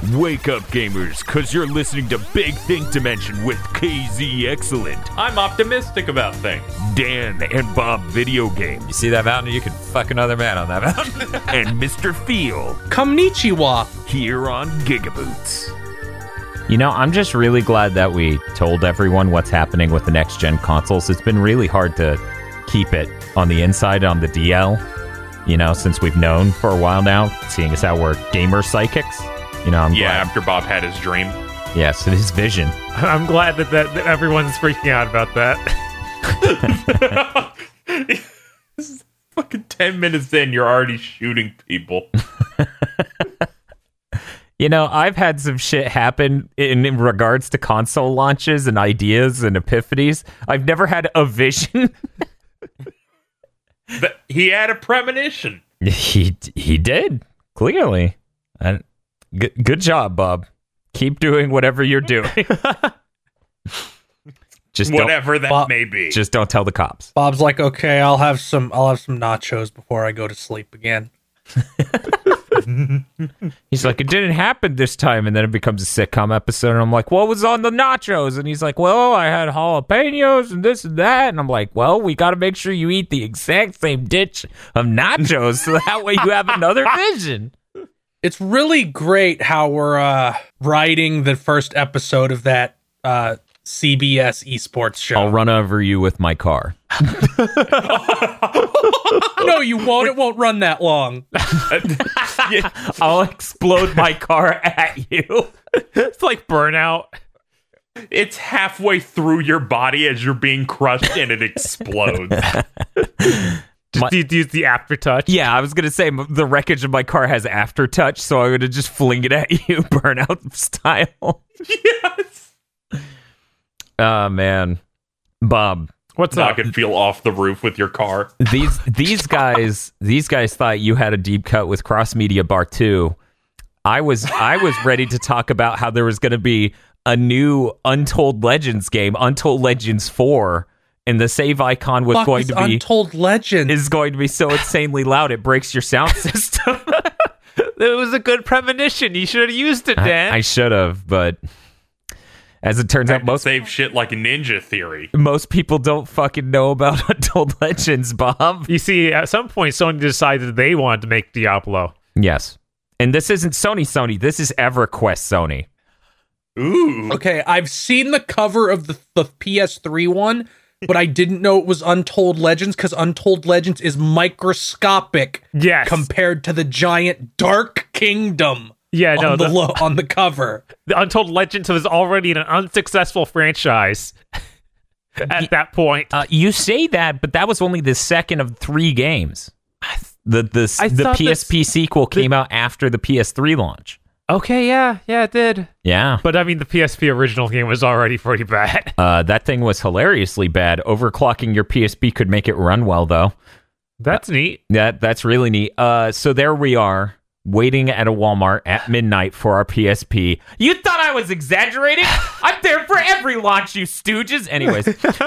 Wake up, gamers, cause you're listening to Big Think Dimension with KZ Excellent, I'm optimistic about things. Dan and Bob Video Games, You see that mountain? You can fuck another man on that mountain. and Mr. Feel Konnichiwa. here on Gigaboots. You know, I'm just really glad that we told everyone what's happening with the next-gen consoles. It's been really hard to keep it on the inside, on the DL, you know, since we've known for a while now, seeing as how we're gamer psychics. You know, I'm glad. After Bob had his dream. Yes, it is vision. I'm glad that everyone's freaking out about that. This is fucking 10 minutes in, you're already shooting people. You know, I've had some shit happen in regards to console launches and ideas and epiphanies. I've never had a vision. He had a premonition. He did, clearly. Good job, Bob. Keep doing whatever you're doing. Just Whatever that Bob- may be. Just don't tell the cops. Bob's like, okay, I'll have some nachos before I go to sleep again. He's like, it didn't happen this time, and then it becomes a sitcom episode, and I'm like, what was on the nachos? And he's like, well, I had jalapenos and this and that, and I'm like, well, we got to make sure you eat the exact same dish of nachos so that way you have another vision. It's really great how we're writing the first episode of that CBS esports show. I'll run over you with my car. No, you won't. It won't run that long. I'll explode my car at you. It's like Burnout. It's halfway through your body as you're being crushed and it explodes. Just use the aftertouch. Yeah, I was going to say the wreckage of my car has aftertouch, so I'm going to just fling it at you, Burnout style. Yes. Oh, man. Bob. What's Knock up? and feel off the roof with your car. These guys thought you had a deep cut with Cross Media Bar 2. I was ready to talk about how there was going to be a new Untold Legends game, Untold Legends 4, and the save icon was going to be Untold Legends. is going to be so insanely loud it breaks your sound system. It was a good premonition. You should have used it, Dan. I should have, but as it turns out, most Save shit like a Ninja Theory. people don't fucking know about Untold Legends, Bob. You see, at some point, Sony decided they wanted to make Diablo. Yes. And this isn't Sony. This is EverQuest Sony. Ooh. Okay, I've seen the cover of the PS3 one, but I didn't know it was Untold Legends because Untold Legends is microscopic Yes. compared to the giant Dark Kingdom Yeah, no, on the cover. the Untold Legends was already an unsuccessful franchise at that point. You say that, but that was only the second of 3 games. The thought PSP sequel came out after the PS3 launch. Okay, yeah, it did. Yeah. But I mean, the PSP original game was already pretty bad. That thing was hilariously bad. Overclocking your PSP could make it run well, though. That's neat. That's really neat. So there we are, waiting at a Walmart at midnight for our PSP. You thought I was exaggerating? I'm there for every launch, you stooges. Anyways,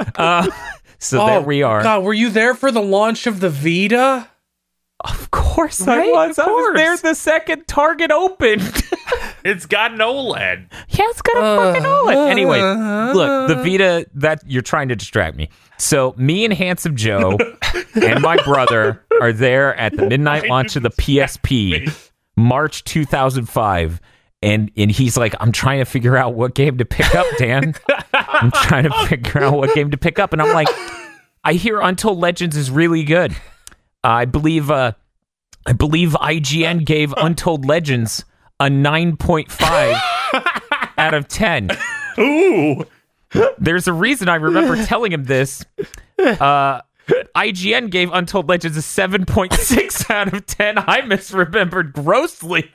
so there we are. God, were you there for the launch of the Vita? Of course Right? I was. Of I was course. there the second Target opened. It's got an OLED. Yeah, it's got a fucking OLED. Anyway, look, the Vita, that you're trying to distract me. So me and Handsome Joe and my brother are there at the midnight launch of the PSP, March 2005. And he's like, I'm trying to figure out what game to pick up, Dan. I'm trying to figure out what game to pick up. And I'm like, I hear Untold Legends is really good. I believe IGN gave Untold Legends a 9.5 out of 10. Ooh. There's a reason I remember telling him this. IGN gave Untold Legends a 7.6 out of 10. I misremembered grossly.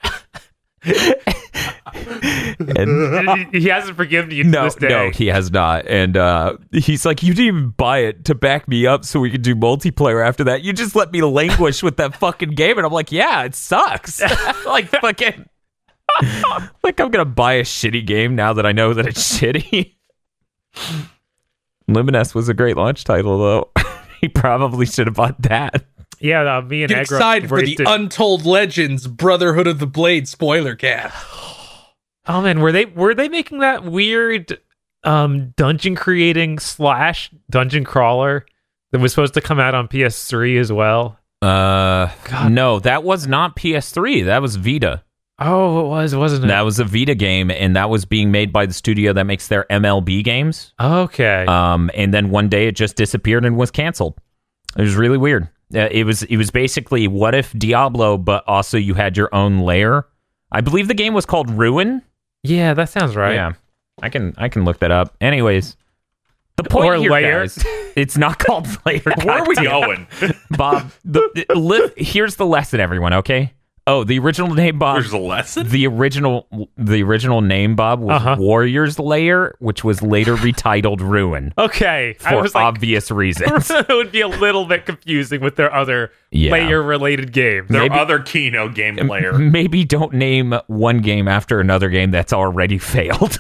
And He hasn't forgiven you to this day. no, he has not. And he's like, you didn't even buy it to back me up so we could do multiplayer after that. You just let me languish with that fucking game. And I'm like, yeah, it sucks. Like, fucking... like, I'm going to buy a shitty game now that I know that it's shitty. Luminous was a great launch title, though. He probably should have bought that. Yeah, me and Get Agra excited for the raced it. Untold Legends Brotherhood of the Blade spoiler cast. Oh man, were they making that weird dungeon creating / dungeon crawler that was supposed to come out on PS3 as well? No, that was not PS3. That was Vita. Oh, it was, wasn't it? That was a Vita game, and that was being made by the studio that makes their MLB games. Okay. And then one day it just disappeared and was canceled. It was really weird. It was basically what if Diablo, but also you had your own lair. I believe the game was called Ruin. Yeah, that sounds right. Yeah, I can look that up. Anyways, the point Or here, lair. guys, it's not called lair. Where are we going? Bob? Here's the lesson, everyone. Okay. Oh, the original name, Bob. There's a lesson? The original name, Bob, was Warrior's Lair, which was later retitled Ruin Okay. I for was like, obvious reasons. it would be a little bit confusing with their other layer-related games. Their other Kino game layer. Maybe don't name one game after another game that's already failed.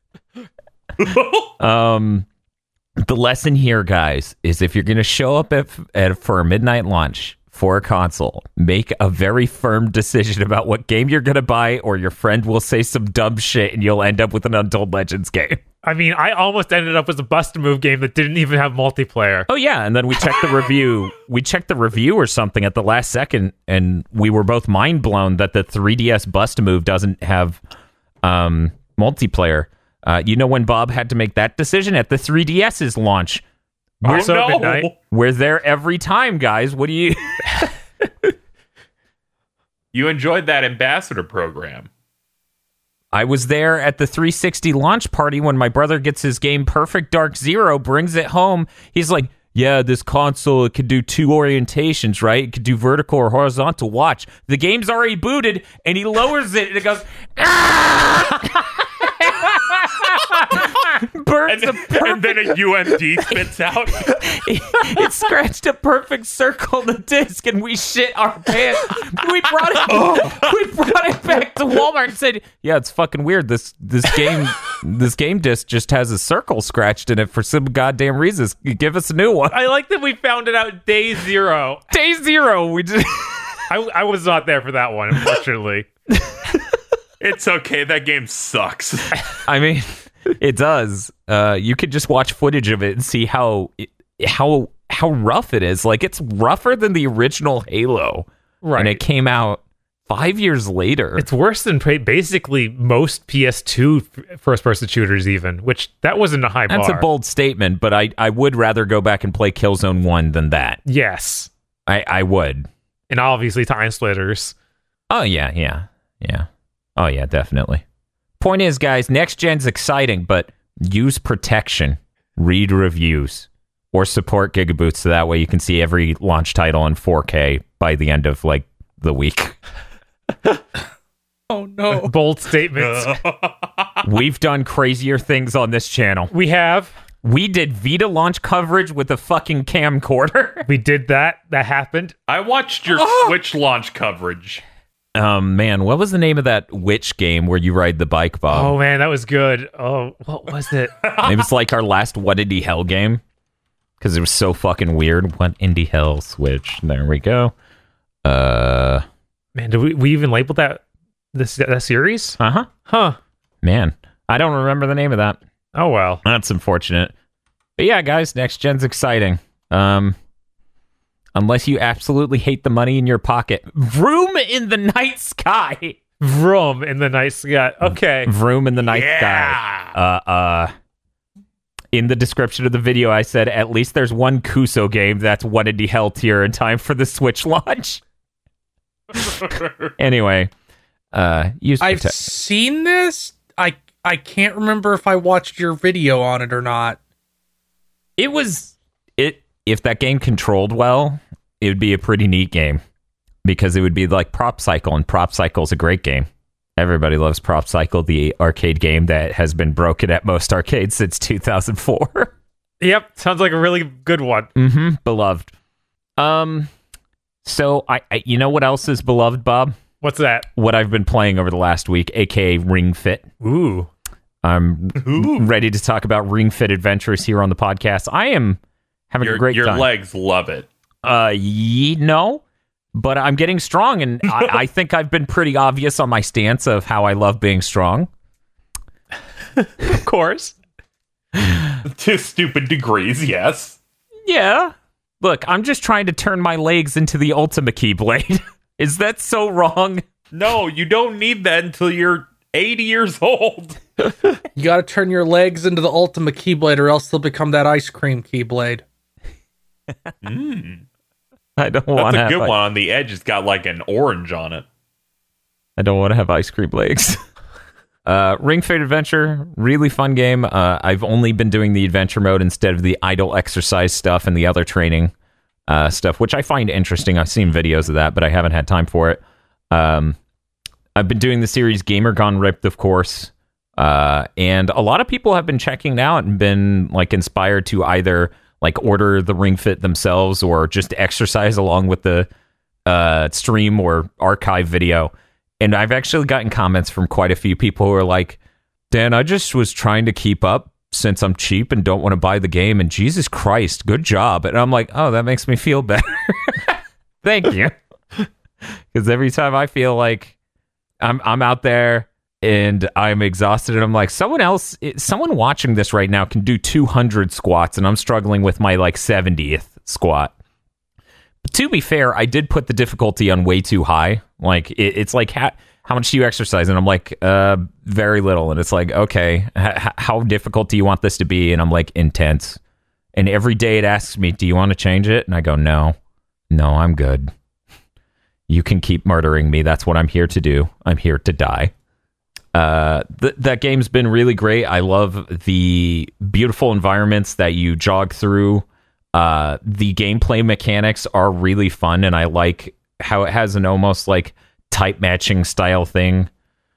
The lesson here, guys, is if you're going to show up for a midnight launch for a console, make a very firm decision about what game you're going to buy, or your friend will say some dumb shit and you'll end up with an Untold Legends game. I mean, I almost ended up with a Bust-A-Move game that didn't even have multiplayer. Oh, yeah, and then we checked the review. We checked the review or something at the last second, and we were both mind blown that the 3DS Bust-A-Move doesn't have multiplayer. You know when Bob had to make that decision? At the 3DS's launch. Midnight. We're there every time, guys. What do you... You enjoyed that ambassador program. I was there at the 360 launch party when my brother gets his game Perfect Dark Zero, brings it home. He's like, yeah, this console, it could do 2 orientations, right? It could do vertical or horizontal. Watch. The game's already booted, and he lowers it, and it goes... Burns And then a UMD spits out. It scratched a perfect circle on the disc, and we shit our pants. We brought it back to Walmart and said, "Yeah, it's fucking weird. This game disc just has a circle scratched in it for some goddamn reason. Give us a new one." I like that we found it out day 0. Day 0, we just. I was not there for that one, unfortunately. It's okay. That game sucks. I mean, it does. You could just watch footage of it and see how rough it is. Like, it's rougher than the original Halo. Right. And it came out 5 years later. It's worse than basically most PS2 first-person shooters even, which that wasn't a high bar. That's a bold statement, but I would rather go back and play Killzone 1 than that. Yes. I would. And obviously Time Splitters. Oh, yeah. Oh, yeah, definitely. Point is, guys, next gen's exciting, but use protection. Read reviews. Or support Gigaboots so that way you can see every launch title in 4K by the end of, like, the week. Oh, no. Bold statements. We've done crazier things on this channel. We have. We did Vita launch coverage with a fucking camcorder. We did that. That happened. I watched your Switch launch coverage. Man, what was the name of that witch game where you ride the bike, Bob? Oh, man, that was good. Oh, what was it? It was like our last What Indie Hell game. Because it was so fucking weird. What Indie Hell Switch. There we go. Man, did we even label that series? Uh-huh. Huh. Man, I don't remember the name of that. Oh, well. That's unfortunate. But yeah, guys, next gen's exciting. Unless you absolutely hate the money in your pocket. Vroom in the night sky. Vroom in the night sky. Okay. Vroom in the night sky. In the description of the video, I said, at least there's one Kuso game that's What Indie Hell tier in time for the Switch launch. Anyway, I've seen this. I can't remember if I watched your video on it or not. If that game controlled well, it would be a pretty neat game because it would be like Prop Cycle, and Prop Cycle's a great game. Everybody loves Prop Cycle, the arcade game that has been broken at most arcades since 2004. Yep, sounds like a really good one. Mm-hmm, beloved. So I you know what else is beloved, Bob? What's that? What I've been playing over the last week, aka Ring Fit. Ooh. I'm ready to talk about Ring Fit Adventures here on the podcast. I am having a great time. Your legs love it. No, but I'm getting strong, and I think I've been pretty obvious on my stance of how I love being strong. Of course. To stupid degrees, yes. Yeah. Look, I'm just trying to turn my legs into the Ultimate Keyblade. Is that so wrong? No, you don't need that until you're 80 years old. You gotta turn your legs into the Ultima Keyblade, or else they'll become that ice cream Keyblade. I don't want to That's a have good one. On the edge, it's got like an orange on it. I don't want to have ice cream legs. Ring Fit Adventure, really fun game. I've only been doing the adventure mode instead of the idle exercise stuff and the other training stuff, which I find interesting. I've seen videos of that, but I haven't had time for it. I've been doing the series Gamer Gone Ripped, of course, and a lot of people have been checking it out and been like inspired to either like order the Ring Fit themselves or just exercise along with the stream or archive video. And I've actually gotten comments from quite a few people who are like, Dan, I just was trying to keep up since I'm cheap and don't want to buy the game. And Jesus Christ, good job. And I'm like, oh, that makes me feel better. Thank you. Because every time I feel like I'm out there and I'm exhausted and I'm like, someone watching this right now can do 200 squats and I'm struggling with my like 70th squat. But to be fair, I did put the difficulty on way too high. Like it's like how much do you exercise? And I'm like, very little. And it's like, okay, how difficult do you want this to be? And I'm like, intense. And every day it asks me, do you want to change it? And I go, no, I'm good. You can keep murdering me. That's what I'm here to do. I'm here to die. That game's been really great. I love the beautiful environments that you jog through. The gameplay mechanics are really fun, and I like how it has an almost like type matching style thing.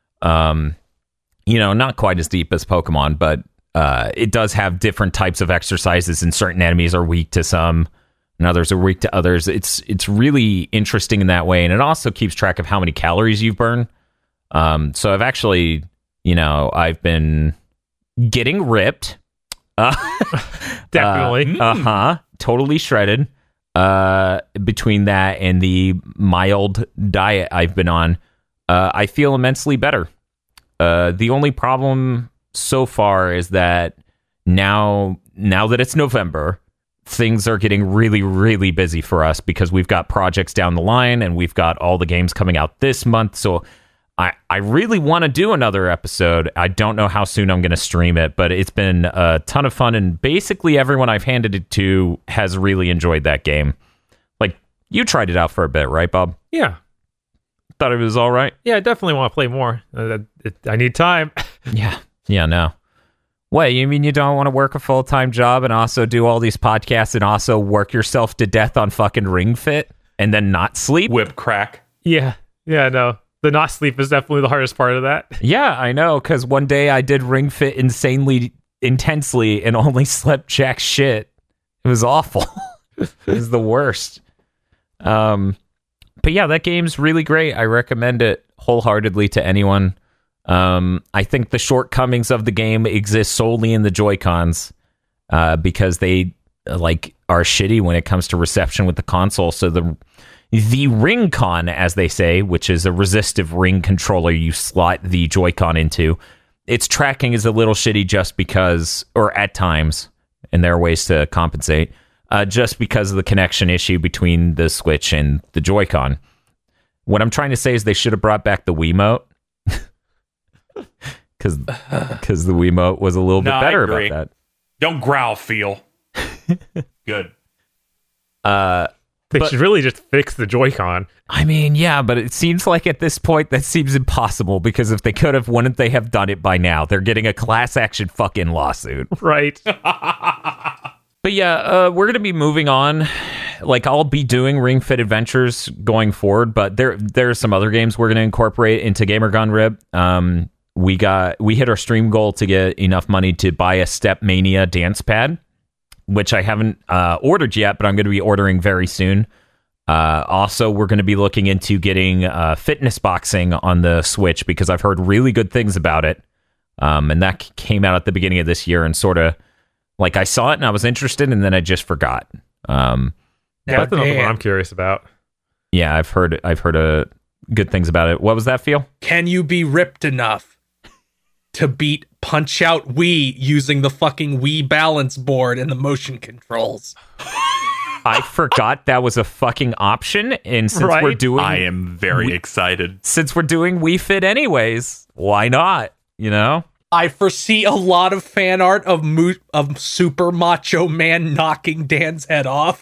Not quite as deep as Pokemon, but it does have different types of exercises, and certain enemies are weak to some, and others are weak to others. It's really interesting in that way, and it also keeps track of how many calories you've burned. So I've actually, I've been getting ripped. Definitely. Totally shredded. Between that and the mild diet I've been on, I feel immensely better. The only problem so far is that now that it's November, things are getting really, really busy for us because we've got projects down the line and we've got all the games coming out this month. So I really want to do another episode. I don't know how soon I'm going to stream it, but it's been a ton of fun, and basically everyone I've handed it to has really enjoyed that game. Like, you tried it out for a bit, right, Bob? Yeah. Thought it was all right? Yeah, I definitely want to play more. I need time. Yeah, no. What, you mean you don't want to work a full-time job and also do all these podcasts and also work yourself to death on fucking Ring Fit and then not sleep? Whip crack. Yeah, no. The not sleep is definitely the hardest part of that. Yeah, I know, because one day I did Ring Fit insanely intensely and only slept jack shit. It was awful. It was the worst. But yeah, that game's really great. I recommend it wholeheartedly to anyone. I think the shortcomings of the game exist solely in the Joy-Cons, because they are shitty when it comes to reception with the console. So the Ring-Con, as they say, which is a resistive ring controller you slot the Joy-Con into, its tracking is a little shitty just because, or at times, and there are ways to compensate, just because of the connection issue between the Switch and the Joy-Con. What I'm trying to say is they should have brought back the Wiimote, because the Wiimote was a little bit better about that. Don't growl, Feel. Good. They should really just fix the Joy-Con. I mean, yeah, but it seems like at this point that seems impossible, because if they could have, wouldn't they have done it by now? They're getting a class action fucking lawsuit. Right. But yeah, we're going to be moving on. Like, I'll be doing Ring Fit Adventures going forward, but there are some other games we're going to incorporate into Gamer Gone Rib. We hit our stream goal to get enough money to buy a Step Mania dance pad, which I haven't ordered yet, but I'm going to be ordering very soon. Also, we're going to be looking into getting fitness boxing on the Switch, because I've heard really good things about it. And that came out at the beginning of this year, and sort of, like, I saw it and I was interested, and then I just forgot. That's another one I'm curious about. Yeah, I've heard good things about it. What was that, Feel? Can you be ripped enough? to beat Punch Out Wii using the fucking Wii balance board and the motion controls. I forgot that was a fucking option, and since Right? we're doing I am very excited. since we're doing Wii Fit anyways, why not? You know? I foresee a lot of fan art of Super Macho Man knocking Dan's head off.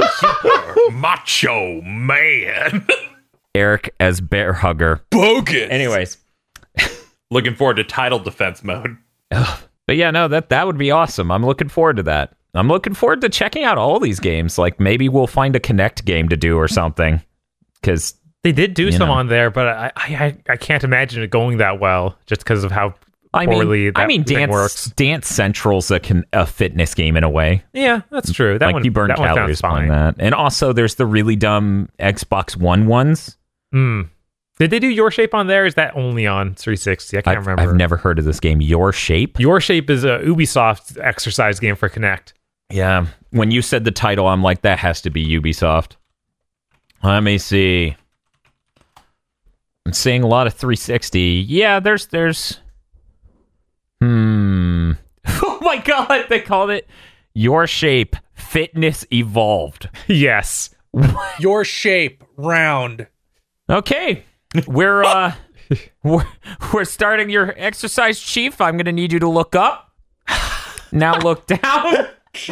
Macho Man. Eric as Bear Hugger. Bogus. Anyways. Looking forward to title defense mode. But yeah, no, that would be awesome. I'm looking forward to that. I'm looking forward to checking out all these games. Like, maybe we'll find a Kinect game to do or something. Because They did do You some know. on there, but I can't imagine it going that well just because of how poorly that thing works. Dance Central's a fitness game in a way. Yeah, that's true. That Like, one, you burn that one sounds calories playing fine. that. And also, there's the really dumb Xbox One ones. Did they do Your Shape on there? Is that only on 360? I can't remember. I've never heard of this game. Your Shape? Your Shape is a Ubisoft exercise game for Kinect. Yeah. When you said the title, I'm like, that has to be Ubisoft. Let me see. I'm seeing a lot of 360. Yeah, there's Oh my god, they called it Your Shape Fitness Evolved. Yes. Your Shape round. Okay. We're starting your exercise, Chief. I'm going to need you to look up. Now look down.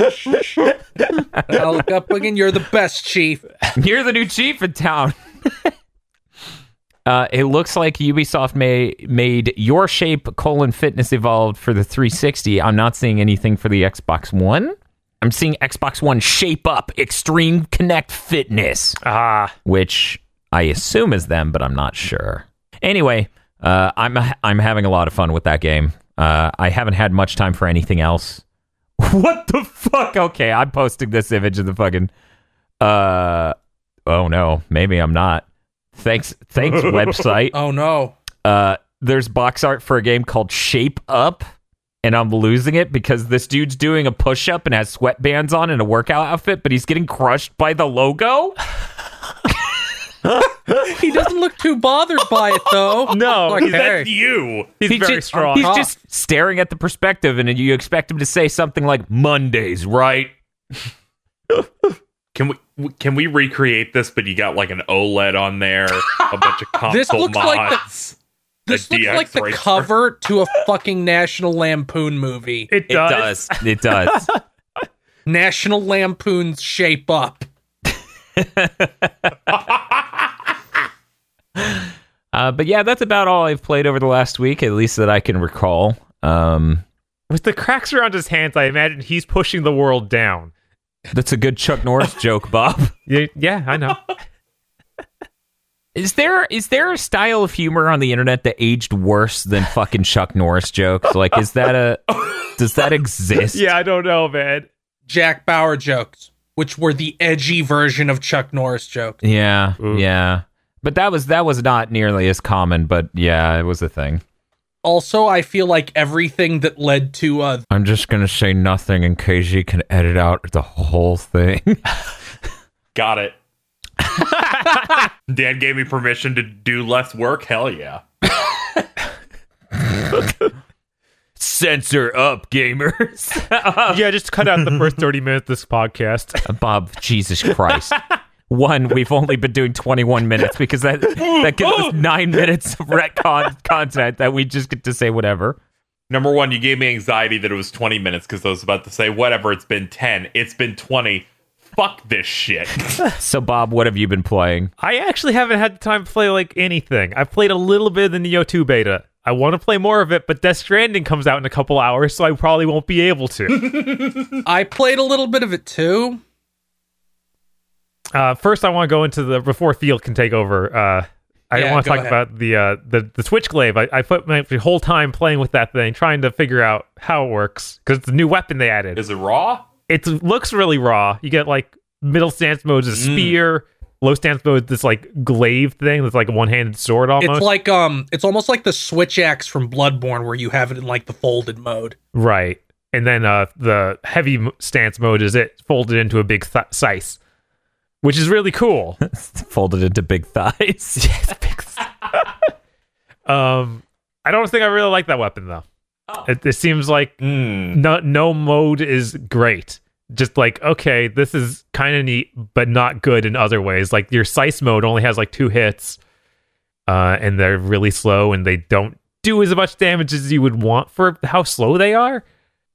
I'll look up again. You're the best, Chief. You're the new chief in town. It looks like Ubisoft made Your Shape: Fitness Evolved for the 360. I'm not seeing anything for the Xbox One. I'm seeing Xbox One Shape Up Extreme Connect Fitness, which I assume is them, but I'm not sure. Anyway, I'm having a lot of fun with that game. I haven't had much time for anything else. What the fuck? Okay, I'm posting this image of the fucking. Oh no, maybe I'm not. Thanks website. Oh no. There's box art for a game called Shape Up, and I'm losing it because this dude's doing a push-up and has sweatbands on and a workout outfit, but he's getting crushed by the logo. He doesn't look too bothered by it, though. No, Like, he's, hey. That's you. he's very strong. He's just staring at the perspective, and you expect him to say something like Mondays, right? Can we recreate this? But you got like an OLED on there, a bunch of console This looks mods. like This looks DX like the racer. cover to a fucking National Lampoon movie. It does. It does. National Lampoon's Shape Up. But yeah, that's about all I've played over the last week, at least that I can recall. With the cracks around his hands, I imagine he's pushing the world down. That's a good Chuck Norris joke, Bob. Yeah, I know. Is there a style of humor on the internet that aged worse than fucking Chuck Norris jokes? Like, does that exist? Yeah, I don't know, man. Jack Bauer jokes, which were the edgy version of Chuck Norris jokes. Yeah, yeah. But that was not nearly as common, but yeah, it was a thing. Also, I feel like everything that led to I'm just gonna say nothing, and KG can edit out the whole thing. Got it. Dan gave me permission to do less work. Hell yeah. Censor up, gamers. Yeah, just cut out the first 30 minutes of this podcast. Bob, Jesus Christ. One, we've only been doing 21 minutes because that gives us 9 minutes of retcon content that we just get to say whatever. Number one, you gave me anxiety that it was 20 minutes because I was about to say, whatever, it's been 10. It's been 20. Fuck this shit. So, Bob, what have you been playing? I actually haven't had time to play like anything. I've played a little bit of the Neo 2 beta. I want to play more of it, but Death Stranding comes out in a couple hours, so I probably won't be able to. I played a little bit of it too. First, I want to go into the before Field can take over. I Yeah, want to go talk ahead. about the Switchglaive. I put my whole time playing with that thing, trying to figure out how it works because it's a new weapon they added. Is it raw? It looks really raw. You get like middle stance mode is a spear, low stance mode this like glaive thing that's like a one-handed sword almost. It's like it's almost like the switch axe from Bloodborne where you have it in like the folded mode. Right. And then the heavy stance mode is it folded into a big scythe, which is really cool. Folded into big thighs. Yes, big I don't think I really like that weapon though. It seems like no mode is great. Just like, okay, this is kind of neat, but not good in other ways. Like your Scythe mode only has like 2 hits, and they're really slow, and they don't do as much damage as you would want for how slow they are.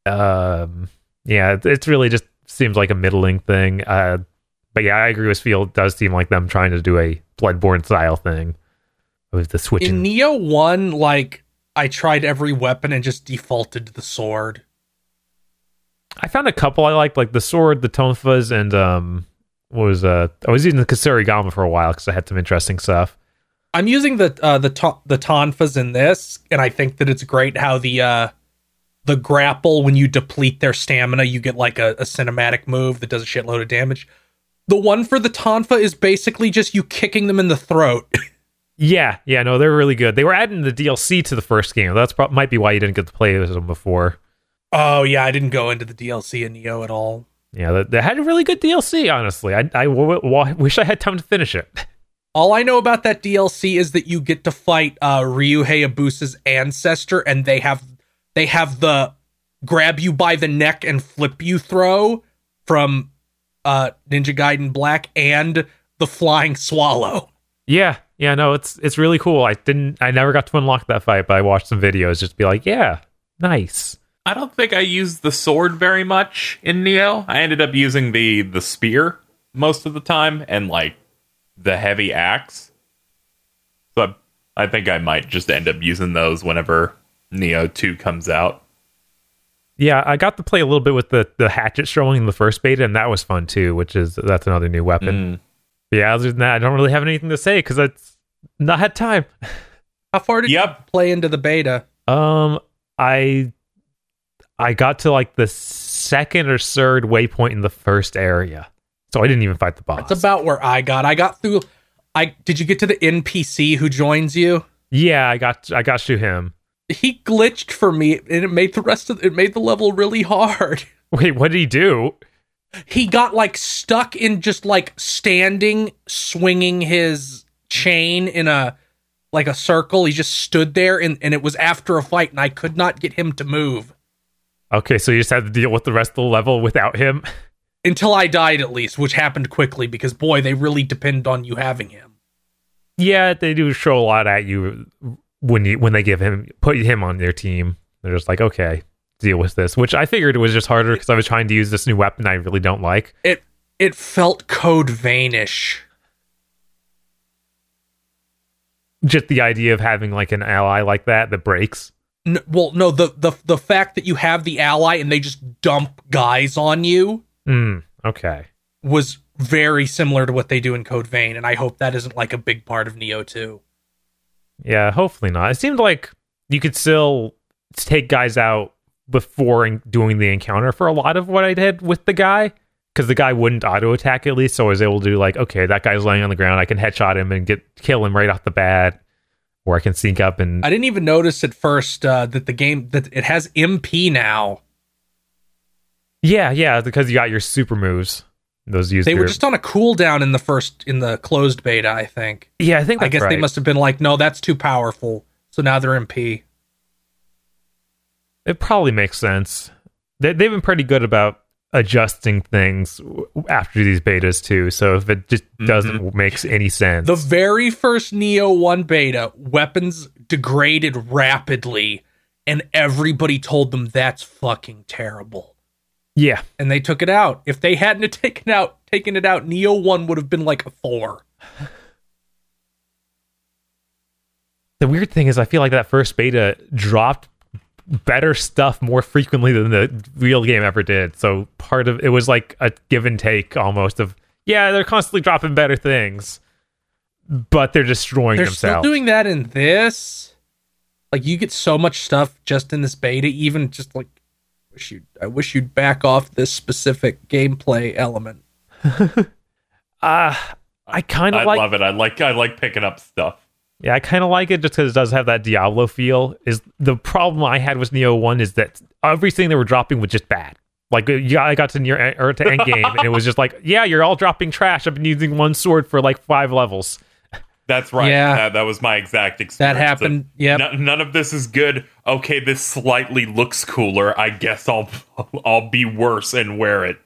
Yeah, it's really just seems like a middling thing. But yeah, I agree with Phil. It does seem like them trying to do a Bloodborne style thing with the switching. In Neo 1, like, I tried every weapon and just defaulted to the sword. I found a couple I liked, like the sword, the tonfas, and I was using the Kusarigama for a while because I had some interesting stuff. I'm using the tonfas in this, and I think that it's great how the grapple, when you deplete their stamina, you get like a cinematic move that does a shitload of damage. The one for the tonfa is basically just you kicking them in the throat. Yeah, no, they're really good. They were adding the DLC to the first game. That's might be why you didn't get to play as them before. Oh yeah, I didn't go into the DLC in Neo at all. Yeah, they had a really good DLC, honestly. I wish I had time to finish it. All I know about that DLC is that you get to fight Ryu Hayabusa's ancestor, and they have the grab you by the neck and flip you throw from Ninja Gaiden Black, and the flying swallow. Yeah, no, it's really cool. I never got to unlock that fight, but I watched some videos just to be like, yeah, nice. I don't think I used the sword very much in Neo. I ended up using the spear most of the time, and like the heavy axe. So I think I might just end up using those whenever Neo 2 comes out. Yeah, I got to play a little bit with the hatchet showing in the first beta, and that was fun too, that's another new weapon. But yeah, other than that, I don't really have anything to say because it's not had time. How far did you play into the beta? I got to like the second or third waypoint in the first area, so I didn't even fight the boss. That's about where I got through. Did you get to the NPC who joins you? Yeah, I got to him. He glitched for me, and it made the level really hard. Wait, what did he do? He got like stuck in just like standing, swinging his chain in a circle. He just stood there, and it was after a fight, and I could not get him to move. Okay, so you just had to deal with the rest of the level without him? Until I died, at least, which happened quickly, because boy, they really depend on you having him. Yeah, they do show a lot at you when they put him on their team. They're just like, okay, deal with this, which I figured it was just harder because I was trying to use this new weapon I really don't like. It felt Code Vein-ish. Just the idea of having like an ally like that breaks. No, the fact that you have the ally and they just dump guys on you. Okay. Was very similar to what they do in Code Vein, and I hope that isn't like a big part of Neo 2. Yeah, hopefully not. It seemed like you could still take guys out before doing the encounter for a lot of what I did with the guy, because the guy wouldn't auto attack at least, so I was able to do like, okay, that guy's laying on the ground, I can headshot him and kill him right off the bat, or I can sneak up and... I didn't even notice at first that the game, that it has MP now. Yeah, because you got your super moves. They were just on a cooldown in the closed beta, I think. Yeah, I think that's I guess right. They must have been like, no, that's too powerful. So now they're MP. It probably makes sense. They've been pretty good about adjusting things after these betas too. So if it just doesn't make any sense. The very first Neo 1 beta, weapons degraded rapidly, and everybody told them that's fucking terrible. Yeah. And they took it out. If they hadn't taken it out, Neo 1 would have been like a 4. The weird thing is I feel like that first beta dropped better stuff more frequently than the real game ever did. So part of it was like a give and take almost of, yeah, they're constantly dropping better things, but they're destroying themselves. They're still doing that in this. Like, you get so much stuff just in this beta, even just like, I wish you'd back off this specific gameplay element. I kind of like... I love it. I like picking up stuff. Yeah, I kind of like it just because it does have that Diablo feel. Is the problem I had with Neo 1 is that everything they were dropping was just bad. Like, I got to to end game, and it was just like, yeah, you're all dropping trash. I've been using one sword for like 5 levels. That's right. Yeah. That was my exact experience. That happened. Yep. None of this is good. Okay, this slightly looks cooler. I guess I'll be worse and wear it.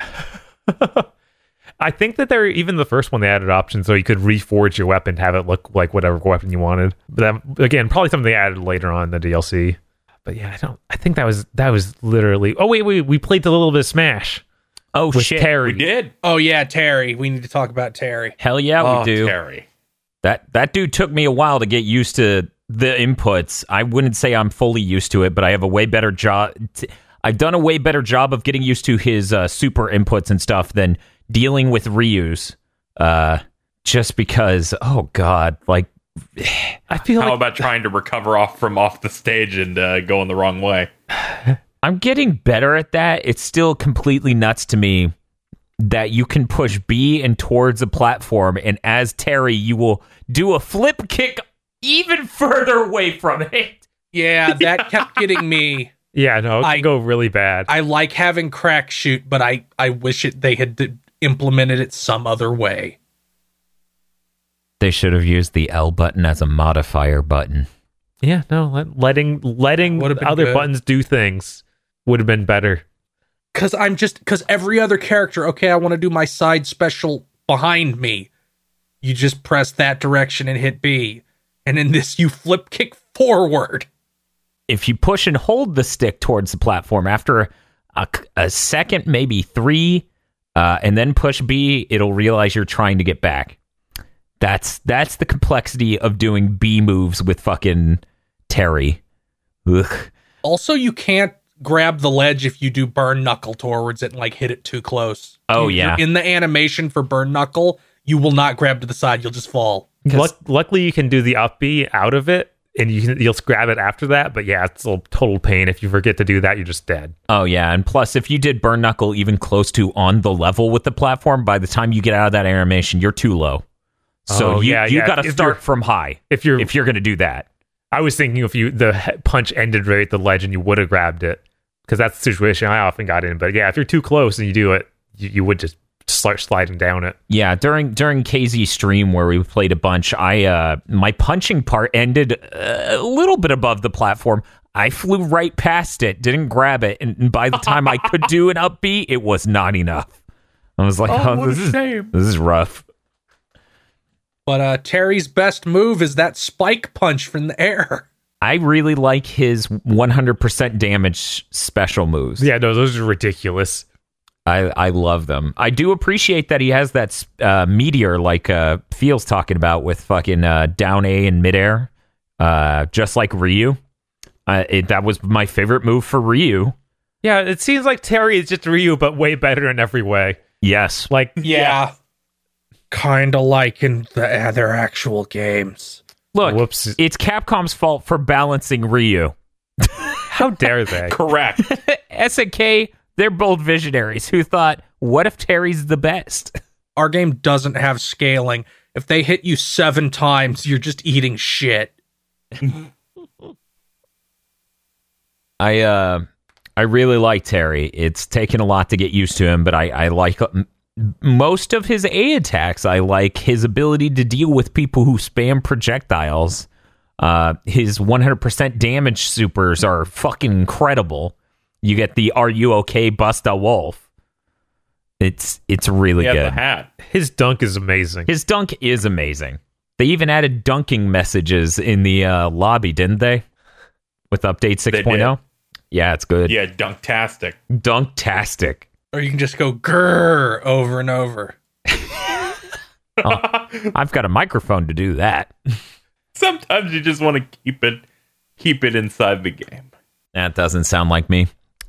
I think that even the first one, they added options so you could reforge your weapon, have it look like whatever weapon you wanted. But that, again, probably something they added later on in the DLC. But yeah, I think that was literally. Oh wait, we played a little bit of Smash. Oh with shit, Terry. We did. Oh yeah, Terry. We need to talk about Terry. Hell yeah, we do. Terry. That dude took me a while to get used to the inputs. I wouldn't say I'm fully used to it, but I have a way better job. I've done a way better job of getting used to his super inputs and stuff than dealing with Ryu's. Just because, oh god, like I feel How about trying to recover off the stage and going the wrong way? I'm getting better at that. It's still completely nuts to me that you can push B and towards a platform, and as Terry, you will do a flip kick even further away from it. Yeah, that kept getting me. Yeah, no, it can go really bad. I like having crack shoot, but I wish they had implemented it some other way. They should have used the L button as a modifier button. Yeah, no, letting other good. buttons do things would have been better. Because every other character, okay, I want to do my side special behind me. You just press that direction and hit B. And in this, you flip kick forward. If you push and hold the stick towards the platform after a second, maybe 3, and then push B, it'll realize you're trying to get back. That's the complexity of doing B moves with fucking Terry. Ugh. Also, you can't grab the ledge if you do burn knuckle towards it and like hit it too close. Oh, yeah. In the animation for burn knuckle, you will not grab to the side. You'll just fall. Luckily, you can do the up B out of it, and you'll grab it after that. But yeah, it's a total pain. If you forget to do that, you're just dead. Oh, yeah. And plus, if you did burn knuckle even close to on the level with the platform, by the time you get out of that animation, you're too low. So you got to start from high if you're going to do that. I was thinking if the punch ended right at the ledge and you would have grabbed it, because that's the situation I often got in. But yeah, if you're too close and you do it, you would just start sliding down it. Yeah, during KZ's stream where we played a bunch, my punching part ended a little bit above the platform. I flew right past it, didn't grab it, and by the time I could do an up B, it was not enough. I was like, this is rough. But Terry's best move is that spike punch from the air. I really like his 100% damage special moves. Yeah, no, those are ridiculous. I love them. I do appreciate that he has that meteor like Feels talking about with fucking down A in midair, just like Ryu. That was my favorite move for Ryu. Yeah, it seems like Terry is just Ryu, but way better in every way. Yes. Like, yeah. Kind of like in the other actual games. Look, whoops. It's Capcom's fault for balancing Ryu. How dare they? Correct. SNK, they're bold visionaries who thought, what if Terry's the best? Our game doesn't have scaling. If they hit you 7 times, you're just eating shit. I really like Terry. It's taken a lot to get used to him, but I like most of his A attacks. I like his ability to deal with people who spam projectiles. His 100% damage supers are fucking incredible. You get the "Are you okay, Busta Wolf?" It's really good. The hat. His dunk is amazing. His dunk is amazing. They even added dunking messages in the lobby, didn't they? With update 6.0. Yeah, it's good. Yeah, dunktastic. Dunktastic. Or you can just go grrr over and over. I've got a microphone to do that. Sometimes you just want to keep it inside the game. That doesn't sound like me.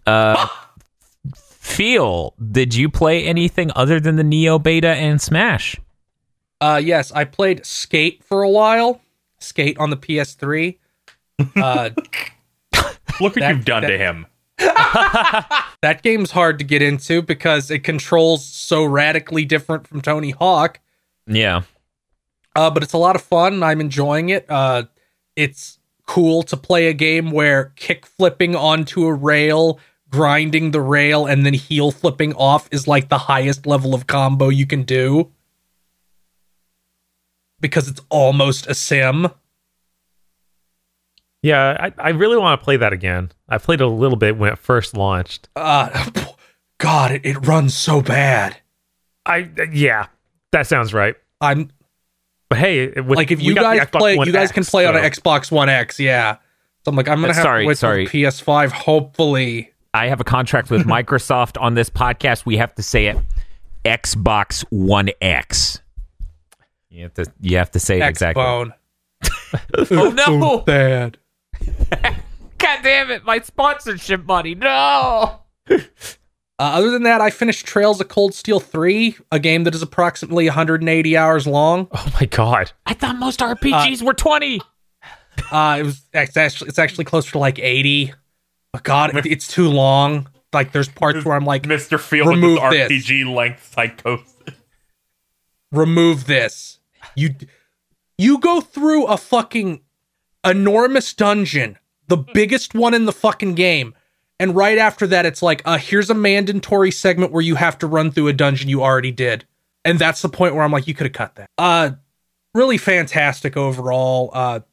Feel, did you play anything other than the Neo beta and Smash? Yes, I played Skate for a while. Skate on the PS3. Look what you've done to him. That game's hard to get into because it controls so radically different from Tony Hawk. Yeah. But it's a lot of fun. I'm enjoying it. It's cool to play a game where kick flipping onto a rail, grinding the rail, and then heel flipping off is like the highest level of combo you can do. because it's almost a sim. Yeah, I really want to play that again. I played a little bit when it first launched. God, it runs so bad. Yeah, that sounds right. I'm But hey, like, if you guys play, you guys can play on an Xbox One X. Yeah, so I'm like, I'm gonna have to wait for PS5. Hopefully, I have a contract with Microsoft on this podcast. We have to say it, Xbox One X. You have to say it exactly. X-Bone. Oh no! Bad. God damn it! My sponsorship money. No. Other than that, I finished Trails of Cold Steel 3, a game that is approximately 180 hours long. Oh my god! I thought most RPGs were 20. It's actually closer to like 80. But God, it's too long. Like, there's parts where I'm like, Mr. Field with his RPG length psychosis. Remove this. You go through a fucking enormous dungeon, the biggest one in the fucking game, and right after that it's like, here's a mandatory segment where you have to run through a dungeon you already did. And that's the point where I'm like, you could have cut that. Really fantastic overall.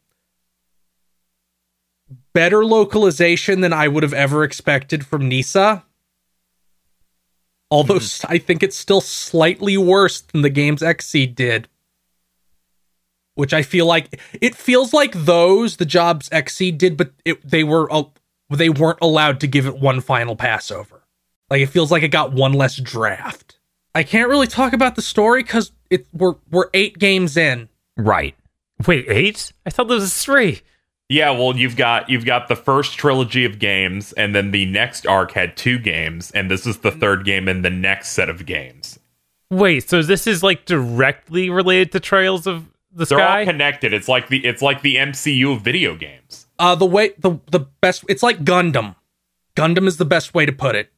Better localization than I would have ever expected from Nisa. Although I think it's still slightly worse than the game's Xseed did. Which I feel like, it feels like the jobs Xseed did, but they weren't allowed to give it one final pass over. Like, it feels like it got one less draft. I can't really talk about the story because we're 8 games in. Right. Wait, 8? I thought there was 3. Yeah, well, you've got the first trilogy of games, and then the next arc had 2 games, and this is the 3rd game in the next set of games. Wait, so this is like directly related to Trails of the Sky? They're all connected. It's like the MCU of video games. The best, it's like Gundam. Gundam is the best way to put it.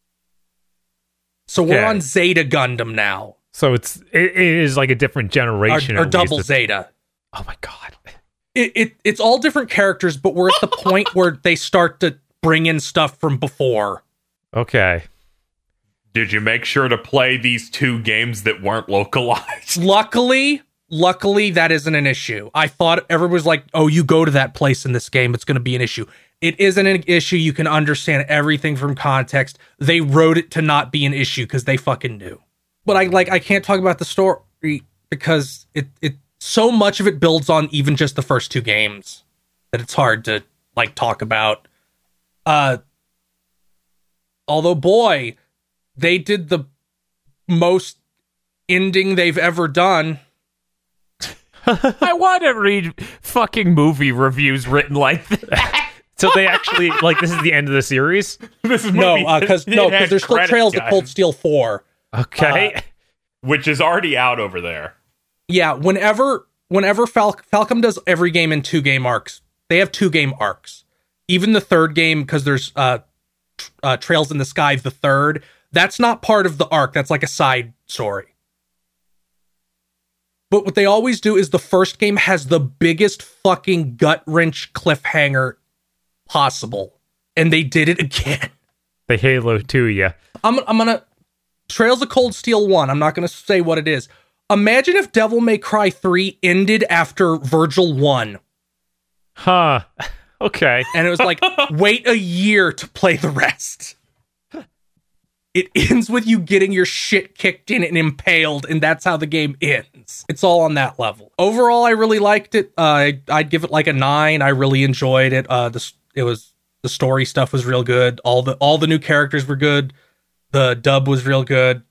So we're on Zeta Gundam now. So it is like a different generation, or double Zeta. Oh my god. It's all different characters, but we're at the point where they start to bring in stuff from before. Okay. Did you make sure to play these 2 games that weren't localized? Luckily, that isn't an issue. I thought everyone was like, oh, you go to that place in this game, it's going to be an issue. It isn't an issue. You can understand everything from context. They wrote it to not be an issue because they fucking knew. But I can't talk about the story because it so much of it builds on even just the first 2 games that it's hard to like talk about. Although, boy, they did the most ending they've ever done. I want to read fucking movie reviews written like that. So they actually, like, this is the end of the series? This is because there's still Trails of Cold Steel 4. Okay. Which is already out over there. Yeah, whenever Falcom does every game in 2 game arcs, they have 2 game arcs. Even the 3rd game, because there's Trails in the Sky, the 3rd, that's not part of the arc. That's like a side story. But what they always do is the first game has the biggest fucking gut-wrench cliffhanger possible. And they did it again. They Halo 2, yeah. I'm gonna... Trails of Cold Steel 1, I'm not gonna say what it is. Imagine if Devil May Cry 3 ended after Virgil 1. Huh. Okay. And it was like, wait a year to play the rest. It ends with you getting your shit kicked in and impaled, and that's how the game ends. It's all on that level. Overall, I really liked it. I'd give it like a 9. I really enjoyed it. The story stuff was real good. All the new characters were good. The dub was real good.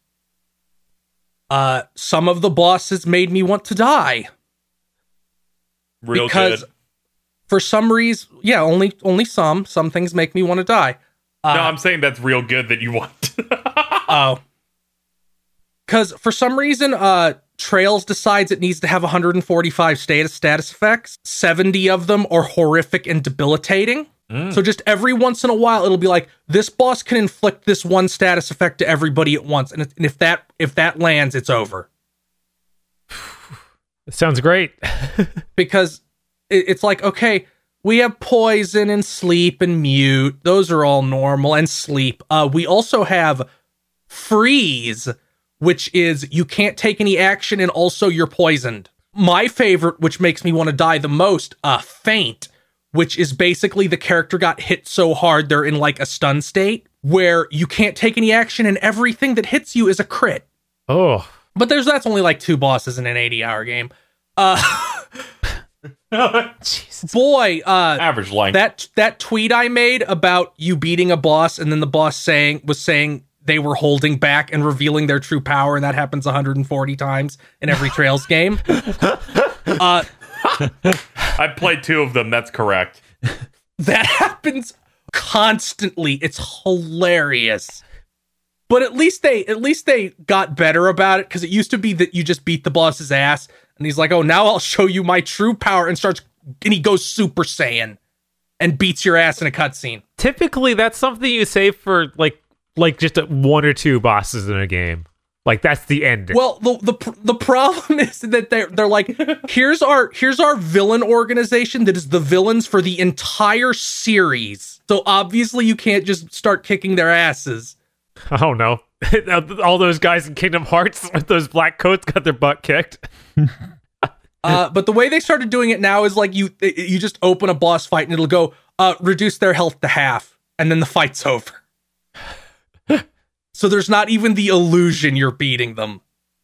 Some of the bosses made me want to die. Real because good. For some reason, yeah, only some things make me want to die. No, I'm saying that's real good that you want. Oh. Because for some reason, Trails decides it needs to have 145 status effects. 70 of them are horrific and debilitating. So just every once in a while, it'll be like, this boss can inflict this one status effect to everybody at once. And if that lands, it's over. It sounds great. Because it's like, okay, we have poison and sleep and mute. Those are all normal. And sleep. We also have freeze, which is you can't take any action and also you're poisoned. My favorite, which makes me want to die the most, Faint, which is basically the character got hit so hard they're in like a stun state where you can't take any action and everything that hits you is a crit. Oh. But that's only like 2 bosses in an 80-hour game. Boy, Average length. that tweet I made about you beating a boss and then the boss was saying they were holding back and revealing their true power, and that happens 140 times in every Trails game. I played 2 of them. That's correct. That happens constantly. It's hilarious. But at least they got better about it, because it used to be that you just beat the boss's ass, and he's like, "Oh, now I'll show you my true power," and he goes Super Saiyan and beats your ass in a cutscene. Typically, that's something you save for like just 1 or 2 bosses in a game. Like, that's the ending. Well, the problem is that they're like, here's our villain organization that is the villains for the entire series. So obviously you can't just start kicking their asses. Oh no. All those guys in Kingdom Hearts with those black coats got their butt kicked. But the way they started doing it now is like you just open a boss fight and it'll go, reduce their health to half, and then the fight's over. So there's not even the illusion you're beating them.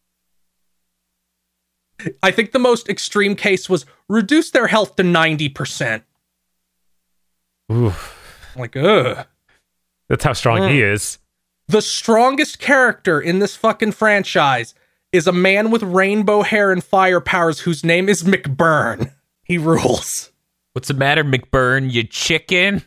I think the most extreme case was reduce their health to 90%. Oof. I'm like, ugh. That's how strong he is. The strongest character in this fucking franchise is a man with rainbow hair and fire powers whose name is McBurn. He rules. What's the matter, McBurn? You chicken?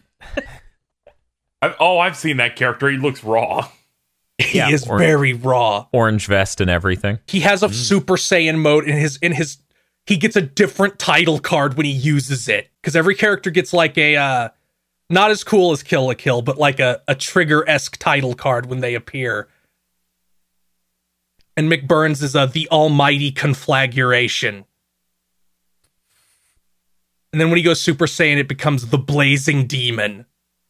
I've seen that character. He looks raw. He is very raw. Orange vest and everything. He has a Super Saiyan mode in his. He gets a different title card when he uses it, because every character gets like a not as cool as Kill la Kill, but like a Trigger-esque title card when they appear. And McBurn's is the Almighty Conflagration. And then when he goes Super Saiyan, it becomes the Blazing Demon.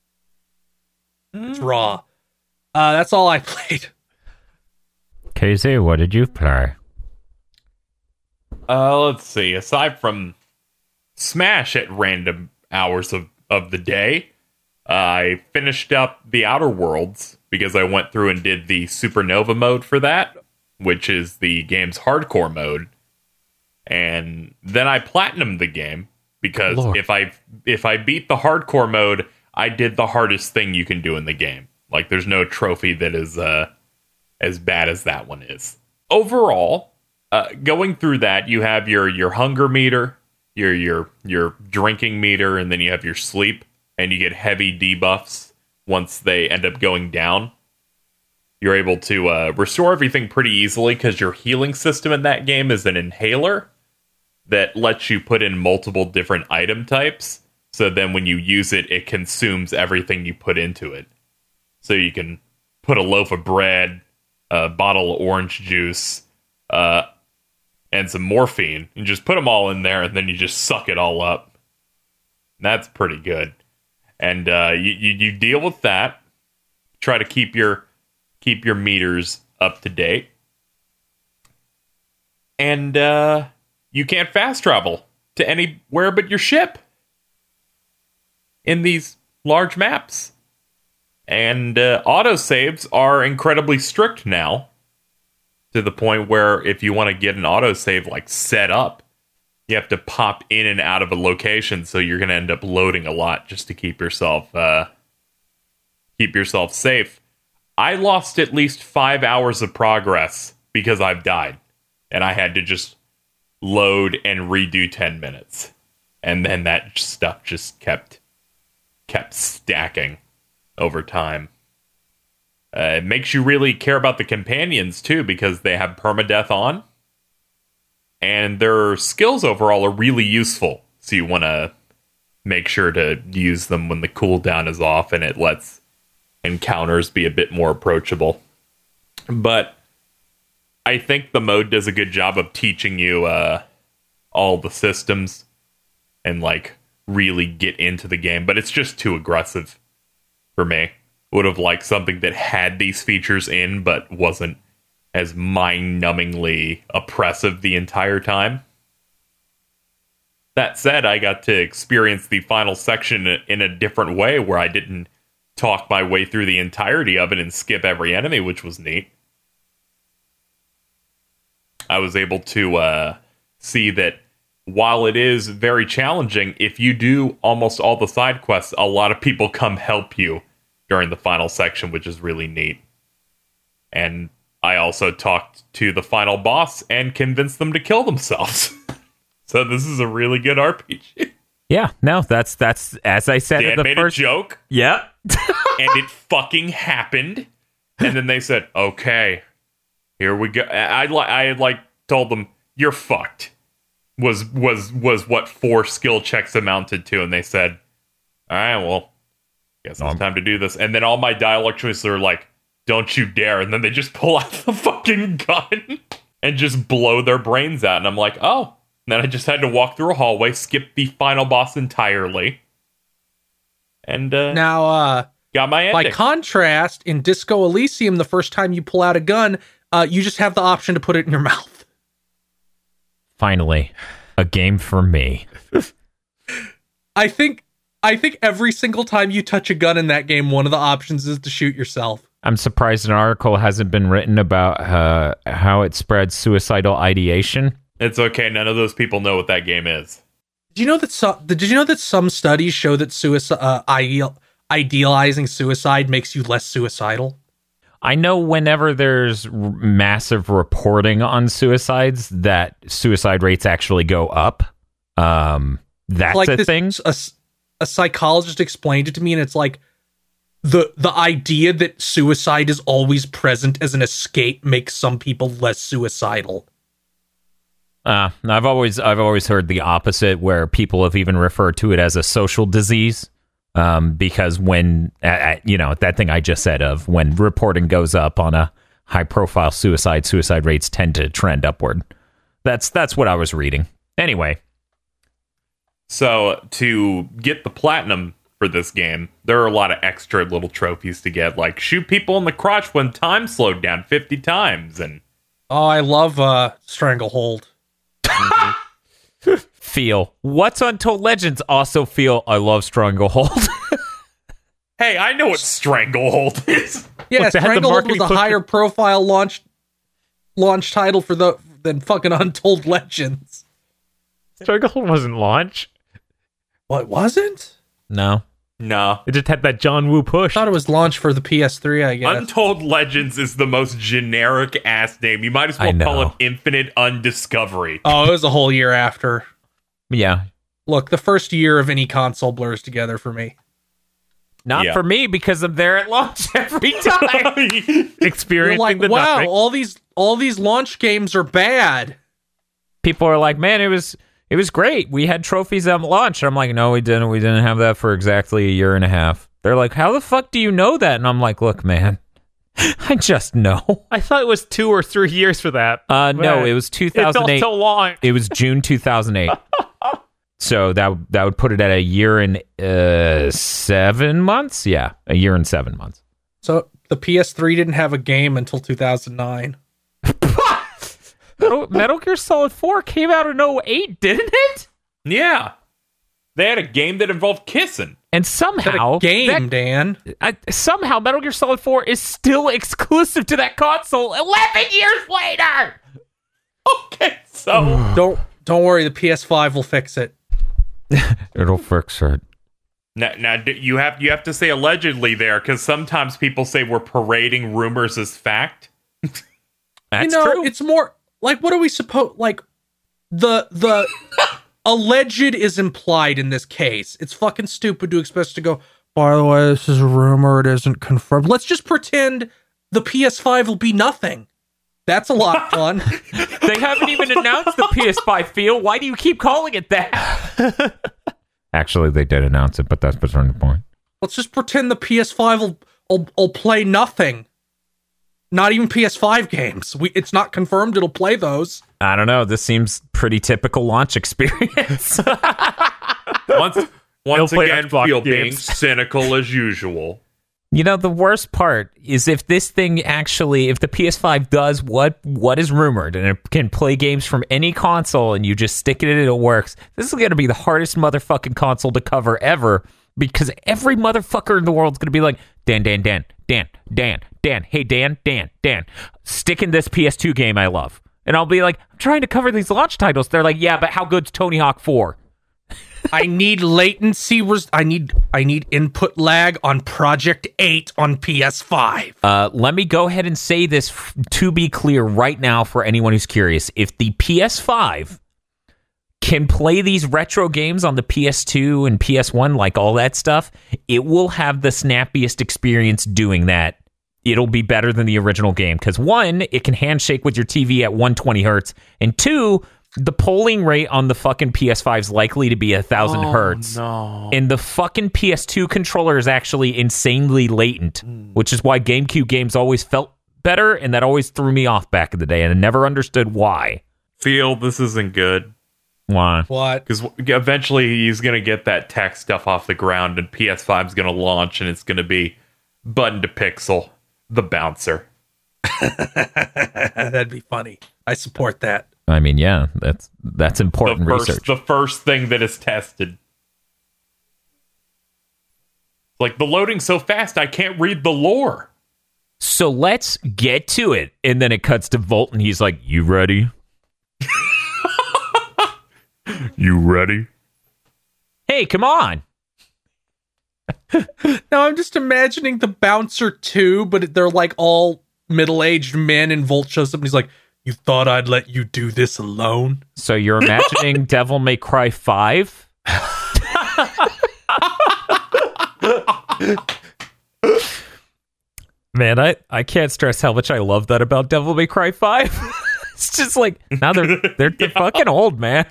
It's raw. That's all I played. KZ, what did you play? Let's see. Aside from Smash at random hours of the day, I finished up the Outer Worlds because I went through and did the Supernova mode for that, which is the game's hardcore mode. And then I platinumed the game because if I beat the hardcore mode, I did the hardest thing you can do in the game. Like, there's no trophy that is as bad as that one is. Overall, going through that, you have your hunger meter, your drinking meter, and then you have your sleep, and you get heavy debuffs once they end up going down. You're able to restore everything pretty easily because your healing system in that game is an inhaler that lets you put in multiple different item types. So then when you use it, it consumes everything you put into it. So you can put a loaf of bread, a bottle of orange juice, and some morphine, and just put them all in there, and then you just suck it all up. That's pretty good. And you deal with that. Try to keep your meters up to date. And you can't fast travel to anywhere but your ship in these large maps. And autosaves are incredibly strict now, to the point where if you want to get an autosave like set up, you have to pop in and out of a location, so you're going to end up loading a lot just to keep yourself safe. I lost at least 5 hours of progress because I've died, and I had to just load and redo 10 minutes, and then that stuff just kept stacking over time. It makes you really care about the companions too, because they have permadeath on, and their skills overall are really useful. So you want to make sure to use them when the cooldown is off, and it lets encounters be a bit more approachable. But I think the mode does a good job of teaching you all the systems and like really get into the game, but it's just too aggressive for me. Would have liked something that had these features in, but wasn't as mind-numbingly oppressive the entire time. That said, I got to experience the final section in a different way where I didn't talk my way through the entirety of it and skip every enemy, which was neat. I was able to see that while it is very challenging, if you do almost all the side quests, a lot of people come help you during the final section, which is really neat. And I also talked to the final boss and convinced them to kill themselves. So this is a really good RPG. Yeah, no, that's as I said Dan at the made first. a joke, Yeah. and it fucking happened. And then they said, "Okay, here we go." I had like told them, "You're fucked." Was what 4 skill checks amounted to, and they said, "All right, well, guess it's time to do this." And then all my dialogue choices are like, "Don't you dare!" And then they just pull out the fucking gun and just blow their brains out. And I'm like, "Oh." And then I just had to walk through a hallway, skip the final boss entirely, and Now, got my ending. by contrast, in Disco Elysium, the first time you pull out a gun, you just have the option to put it in your mouth. Finally, a game for me. I think every single time you touch a gun in that game, one of the options is to shoot yourself. I'm surprised an article hasn't been written about how it spreads suicidal ideation. It's okay. None of those people know what that game is. Did you know that some studies show that idealizing suicide makes you less suicidal? I know whenever there's massive reporting on suicides, that suicide rates actually go up. That's like a this, thing. A psychologist explained it to me, and it's like the idea that suicide is always present as an escape makes some people less suicidal. I've always heard the opposite, where people have even referred to it as a social disease. Because when that thing I just said of when reporting goes up on a high profile suicide rates tend to trend upward. That's what I was reading. Anyway. So to get the platinum for this game, there are a lot of extra little trophies to get, like shoot people in the crotch when time slowed down 50 times. And oh, I love Stranglehold. Feel what's Untold Legends also feel I love Stranglehold. Hey, I know what Stranglehold is. Yeah, Look, they had the Stranglehold marketing was a push- higher profile launch title than fucking Untold Legends. Stranglehold wasn't launch. What, wasn't? No. No. It just had that John Woo push. I thought it was launched for the PS3, I guess. Untold Legends is the most generic ass name. You might as well call it Infinite Undiscovery. Oh, it was a whole year after. Yeah. Look, the first year of any console blurs together for me. Not for me, because I'm there at launch every time. Experiencing You're like, the wow, nothing. all these launch games are bad. People are like, man, it was great. We had trophies at launch. I'm like, no, we didn't. We didn't have that for exactly a year and a half. They're like, how the fuck do you know that? And I'm like, look, man, I just know. I thought it was 2 or 3 years for that. No, it was It 2008. felt so long. It was June 2008. So that would put it at a year and 7 months. Yeah, a year and 7 months. So the PS3 didn't have a game until 2009. Metal Gear Solid 4 came out in 08, didn't it? Yeah. They had a game that involved kissing. And somehow, Dan. somehow Metal Gear Solid 4 is still exclusive to that console 11 years later. Okay, so Don't worry, the PS5 will fix it. It'll fix it. now you have to say allegedly there, because sometimes people say we're parading rumors as fact. That's true. true. It's more like, what are we supposed, like, the alleged is implied in this case. It's fucking stupid to expect us to go, by the way, this is a rumor, it isn't confirmed. Let's just pretend the PS5 will be nothing. That's a lot of fun. They haven't even announced the PS5 feel. Why do you keep calling it that? Actually, they did announce it, but that's beside the point. Let's just pretend the PS5 will play nothing. Not even PS5 games. It's not confirmed it'll play those. I don't know. This seems pretty typical launch experience. Once play again, Xbox feel being games. cynical as usual. You know, the worst part is if this thing actually, if the PS5 does what is rumored and it can play games from any console and you just stick it in and it works, this is going to be the hardest motherfucking console to cover ever because every motherfucker in the world is going to be like, Dan, hey, Dan, stick in this PS2 game I love. And I'll be like, I'm trying to cover these launch titles. They're like, yeah, but how good's Tony Hawk 4? I need latency. I need input lag on Project 8 on PS5. Let me go ahead and say this to be clear right now for anyone who's curious. If the PS5 can play these retro games on the PS2 and PS1, like all that stuff, it will have the snappiest experience doing that. It'll be better than the original game because, one, it can handshake with your TV at 120 hertz, and two, the polling rate on the fucking PS5 is likely to be 1,000 hertz. No. And the fucking PS2 controller is actually insanely latent, which is why GameCube games always felt better, and that always threw me off back in the day, and I never understood why. Feel this isn't good. Why? What? Because eventually he's going to get that tech stuff off the ground, and PS5's going to launch, and it's going to be button to pixel, the bouncer. That'd be funny. I support that. I mean, yeah, that's important research. The first thing that is tested. Like, the loading's so fast, I can't read the lore. So let's get to it. And then it cuts to Volt, and he's like, you ready? You ready? Hey, come on. Now I'm just imagining the Bouncer 2, but they're like all middle-aged men, and Volt shows up and he's like, you thought I'd let you do this alone? So you're imagining Devil May Cry 5? Man, I can't stress how much I love that about Devil May Cry 5. It's just like, now they're fucking old, man.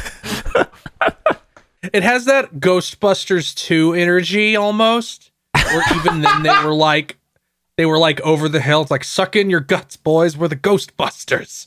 It has that Ghostbusters 2 energy almost. Where even then they were like over the hill. It's like, suck in your guts, boys. We're the Ghostbusters.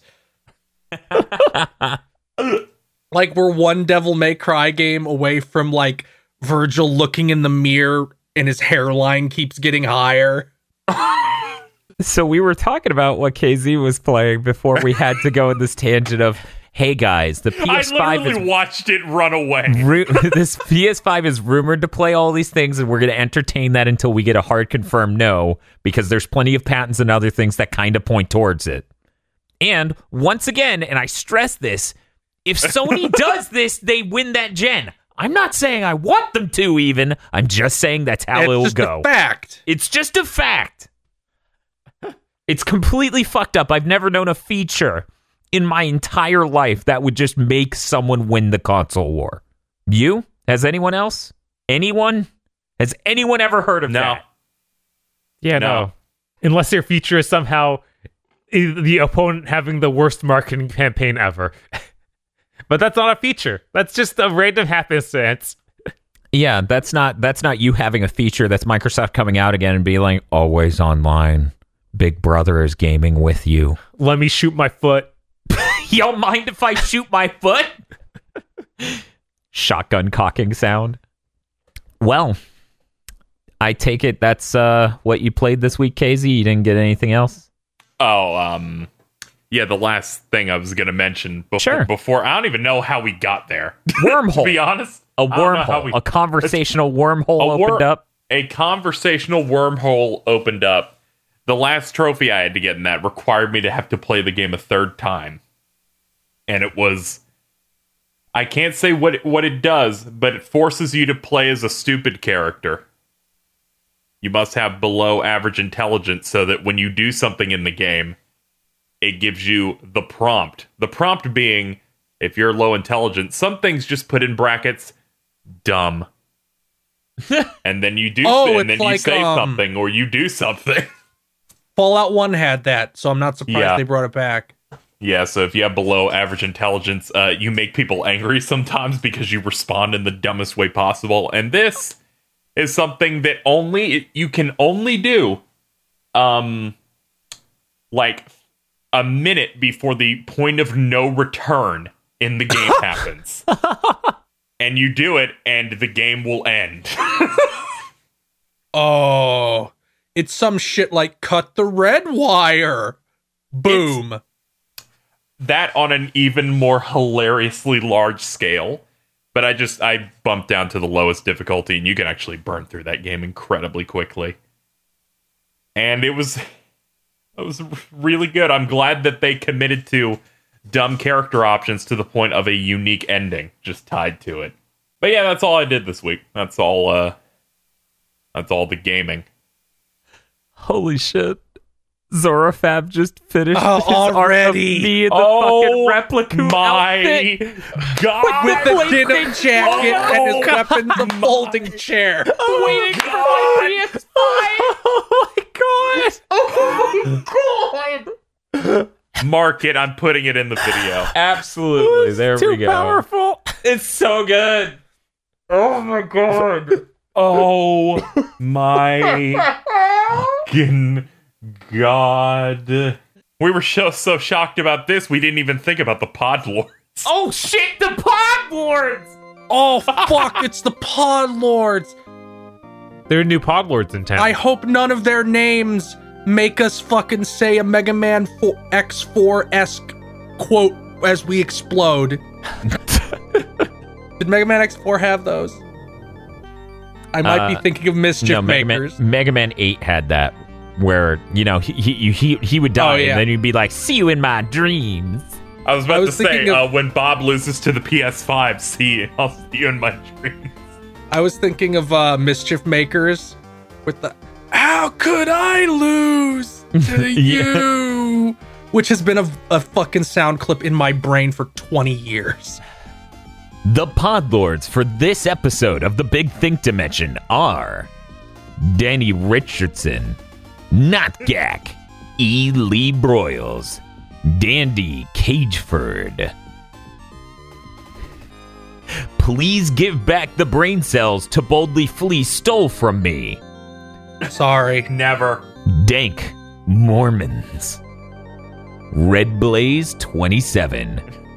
Like, we're one Devil May Cry game away from like Virgil looking in the mirror and his hairline keeps getting higher. So we were talking about what KZ was playing before we had to go in this tangent of, hey guys, the PS5 I literally watched it run away. This PS5 is rumored to play all these things, and we're going to entertain that until we get a hard confirmed no, because there's plenty of patents and other things that kind of point towards it. And once again, and I stress this, if Sony does this, they win that gen. I'm not saying I want them to even. I'm just saying that's how it'll go. It's just a fact. It's just a fact. It's completely fucked up. I've never known a feature in my entire life that would just make someone win the console war. You? Has anyone else? Anyone? Has anyone ever heard of that? Yeah, no. Unless your feature is somehow the opponent having the worst marketing campaign ever. But that's not a feature. That's just a random happenstance. Yeah, that's not you having a feature. That's Microsoft coming out again and being like, always online. Big Brother is gaming with you. Let me shoot my foot. Y'all mind if I shoot my foot? Shotgun cocking sound. Well, I take it that's what you played this week, KZ. You didn't get anything else? Oh, yeah, the last thing I was going to mention before, I don't even know how we got there. Wormhole. To be honest. A wormhole. A conversational wormhole opened up. A conversational wormhole opened up. The last trophy I had to get in that required me to have to play the game a third time. And it was... I can't say what it does, but it forces you to play as a stupid character. You must have below average intelligence so that when you do something in the game, it gives you the prompt. The prompt being, if you're low intelligence, some things just put in brackets, dumb. And then you do and then you say something or you do something. Fallout 1 had that, so I'm not surprised they brought it back. Yeah, so if you have below average intelligence, you make people angry sometimes because you respond in the dumbest way possible. And this is something that you can only do like a minute before the point of no return in the game happens. And you do it, and the game will end. Oh, It's some shit like cut the red wire. Boom. That on an even more hilariously large scale. But I bumped down to the lowest difficulty, and you can actually burn through that game incredibly quickly. And it was really good. I'm glad that they committed to dumb character options to the point of a unique ending just tied to it. But yeah, that's all I did this week. That's all the gaming. Holy shit. Zorafab just finished his already? art of me in the fucking replica my outfit. God! With the dinner jacket and his weapons, the folding chair. Waiting for my PS5. Oh my god. Mark it. I'm putting it in the video. Absolutely. There we go. Powerful. It's so good. Oh my god. Oh my fucking God. We were so shocked about this, we didn't even think about the Pod Lords. Oh shit, the Pod Lords! Oh, fuck, it's the Pod Lords. There are new Pod Lords in town. I hope none of their names make us fucking say a Mega Man X4-esque quote as we explode. Did Mega Man X4 have those? I might be thinking of Mischief Makers. Mega Man 8 had that, where, you know, he would die, and then he'd be like, see you in my dreams. I was about to say, when Bob loses to the PS5, I'll see you in my dreams. I was thinking of Mischief Makers with the "How could I lose to you?" which has been a fucking sound clip in my brain for 20 years. The Pod Lords for this episode of the Big Think Dimension are Danny Richardson, Notgak, E. Lee Broyles, Dandy Cageford. Please give back the brain cells to boldly flee stole from me. Sorry. Never. Dank Mormons. Red Blaze 27.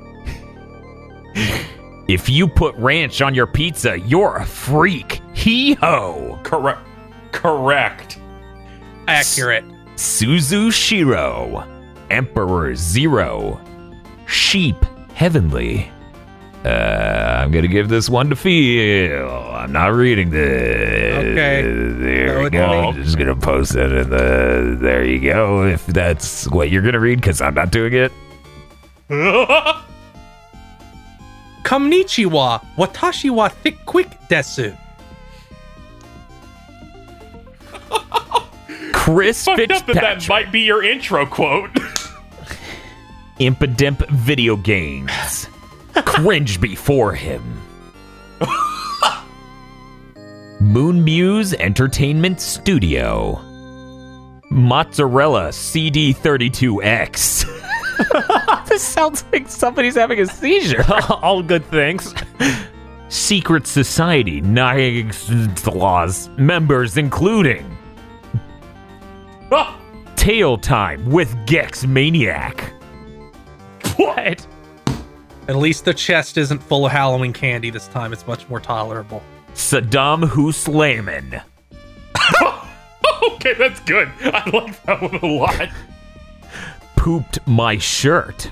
If you put ranch on your pizza, you're a freak. Hee-ho. Correct. Accurate. Suzu Shiro. Emperor Zero. Sheep Heavenly. I'm gonna give this one to Phil. I'm not reading this. Okay. There we go. I'm just gonna post it in the. There you go. If that's what you're gonna read, because I'm not doing it. Konnichiwa. Watashi wa thick quick desu. Chris Fucked up Fitzpatrick. that might be your intro quote. Impidimp Video Games. Cringe before him. Moon Muse Entertainment Studio. Mozzarella CD32X. This sounds like somebody's having a seizure. All good things. Secret Society Laws members including Tail Time with Gex Maniac. What? At least the chest isn't full of Halloween candy this time. It's much more tolerable. Saddam Hussein. Okay, that's good. I like that one a lot. Pooped my shirt.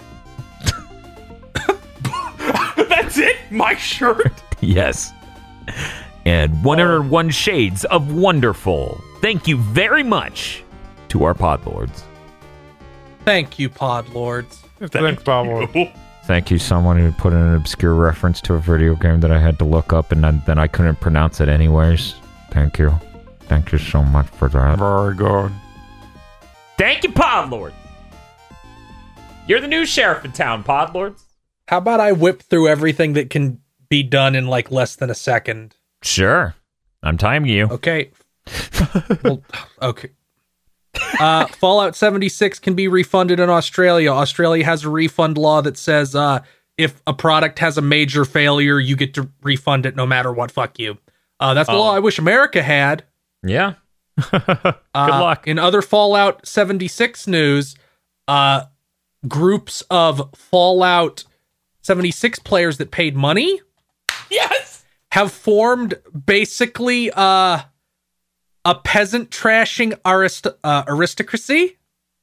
That's it? My shirt? Yes. And 101 Shades of Wonderful. Thank you very much to our Pod Lords. Thank you, Pod Lords. Thanks, Bob. Thank you, someone who put in an obscure reference to a video game that I had to look up and then I couldn't pronounce it anyways. Thank you. Thank you so much for that. Very good. Thank you, Pod Lords. You're the new sheriff in town, Pod Lords. How about I whip through everything that can be done in like less than a second? Sure. I'm timing you. Okay. Well, okay. Fallout 76 can be refunded in Australia. Australia has a refund law that says if a product has a major failure, you get to refund it no matter what. Fuck you. That's the law I wish America had. Yeah. Good luck. In other Fallout 76 news, groups of Fallout 76 players that paid money Yes! have formed basically a peasant trashing aristocracy.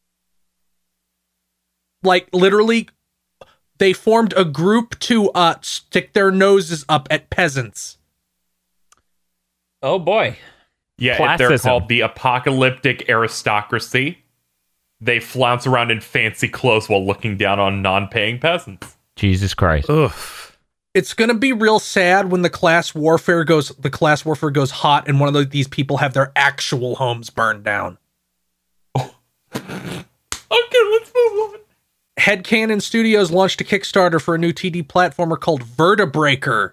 Like, literally, they formed a group to stick their noses up at peasants. Oh boy. Yeah, they're Classism. called the apocalyptic aristocracy. They flounce around in fancy clothes while looking down on non-paying peasants. Jesus Christ. Ugh. It's gonna be real sad when the class warfare goes hot and one of these people have their actual homes burned down. Okay, let's move on. Headcanon Studios launched a Kickstarter for a new TD platformer called Vertebreaker.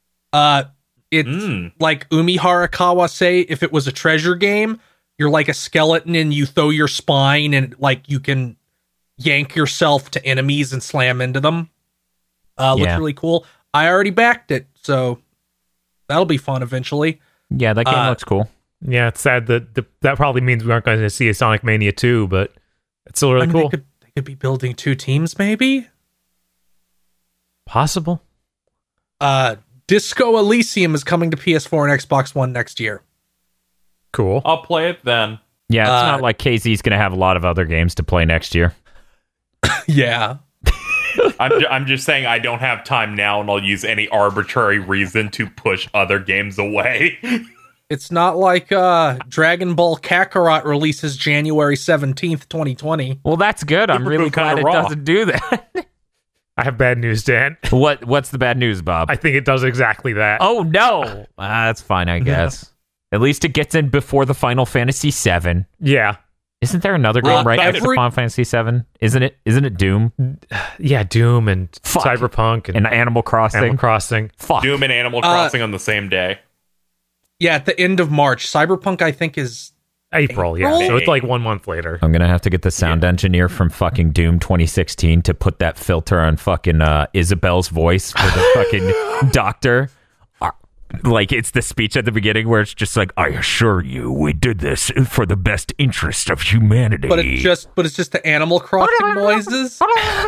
It's like Umi Harakawa say, if it was a treasure game, you're like a skeleton and you throw your spine and like you can yank yourself to enemies and slam into them. Looks really cool. I already backed it, so that'll be fun eventually. Yeah, that game looks cool. Yeah, it's sad that that probably means we aren't going to see a Sonic Mania 2, but it's still really cool. They could be building 2 teams, maybe. Possible. Disco Elysium is coming to PS4 and Xbox One next year. Cool. I'll play it then. Yeah, it's not like KZ's going to have a lot of other games to play next year. Yeah. I'm just saying I don't have time now, and I'll use any arbitrary reason to push other games away. It's not like Dragon Ball Kakarot releases January 17th, 2020. Well, that's good. I'm really glad it doesn't do that. I have bad news, Dan. What's the bad news, Bob? I think it does exactly that. Oh, no. That's fine, I guess. At least it gets in before the Final Fantasy VII. Yeah. Isn't there another game right after Final Fantasy VII? Isn't it Doom? Yeah, Doom and Fuck. Cyberpunk And Animal Crossing? Animal Crossing. Fuck. Doom and Animal Crossing on the same day. Yeah, at the end of March. Cyberpunk, I think, is April, yeah. So it's like 1 month later. I'm going to have to get the sound engineer from fucking Doom 2016 to put that filter on fucking Isabel's voice for the fucking doctor. Like, it's the speech at the beginning where it's just like, I assure you, we did this for the best interest of humanity. But it's just the Animal Crossing noises.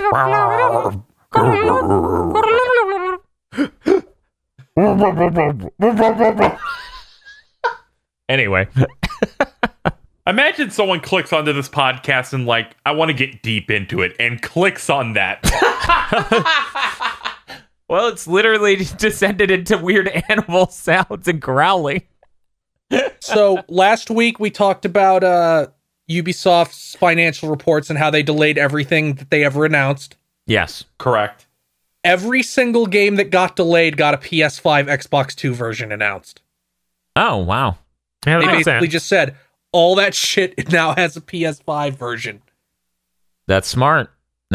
Anyway. Imagine someone clicks onto this podcast and like, I want to get deep into it, and clicks on that. Well, it's literally descended into weird animal sounds and growling. So last week we talked about Ubisoft's financial reports and how they delayed everything that they ever announced. Yes. Correct. Every single game that got delayed got a PS5, Xbox 2 version announced. Oh, wow. Yeah, They that makes basically sense. just said, all that shit now has a PS5 version. That's smart.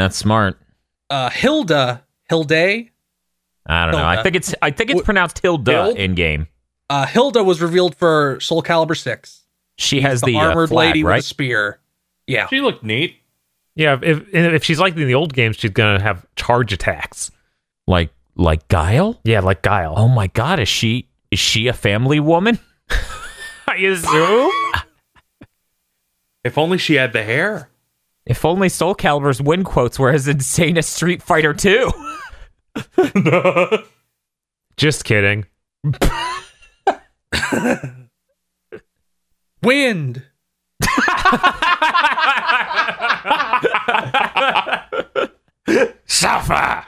Hilde? I don't know. I think it's pronounced Hilda Hild? in game. Hilda was revealed for Soul Calibur 6. She has the armored flag, lady right? with a spear. Yeah. She looked neat. Yeah, if she's like in the old games, she's going to have charge attacks. Like Guile? Yeah, like Guile. Oh my god, is she a family woman? I assume? If only she had the hair. If only Soul Calibur's win quotes were as insane as Street Fighter 2. Just kidding. Wind. Suffer.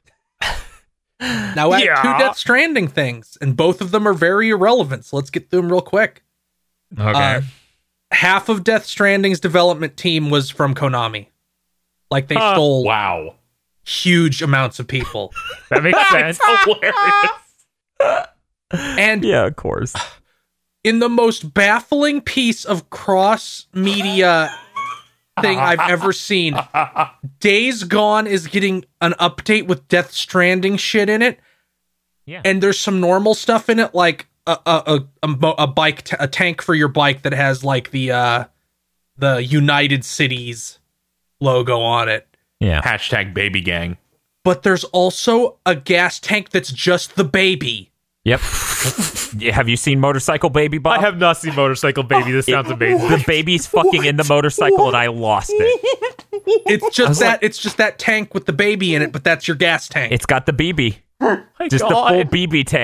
Now I have 2 Death Stranding things, and both of them are very irrelevant, so let's get through them real quick. Okay. Half of Death Stranding's development team was from Konami. Like, they stole Wow. huge amounts of people. That makes sense. Hilarious. And Yeah, of course. in the most baffling piece of cross-media thing I've ever seen, Days Gone is getting an update with Death Stranding shit in it. Yeah. And there's some normal stuff in it, like a bike, a tank for your bike that has like the United Cities logo on it. Yeah. Hashtag baby gang. But there's also a gas tank that's just the baby. Yep. Yeah, have you seen Motorcycle Baby, Bob? I have not seen Motorcycle Baby. This sounds amazing. The baby's fucking in the motorcycle, and I lost it. It's just it's just that tank with the baby in it, but that's your gas tank. It's got the BB. Just the full BB tank.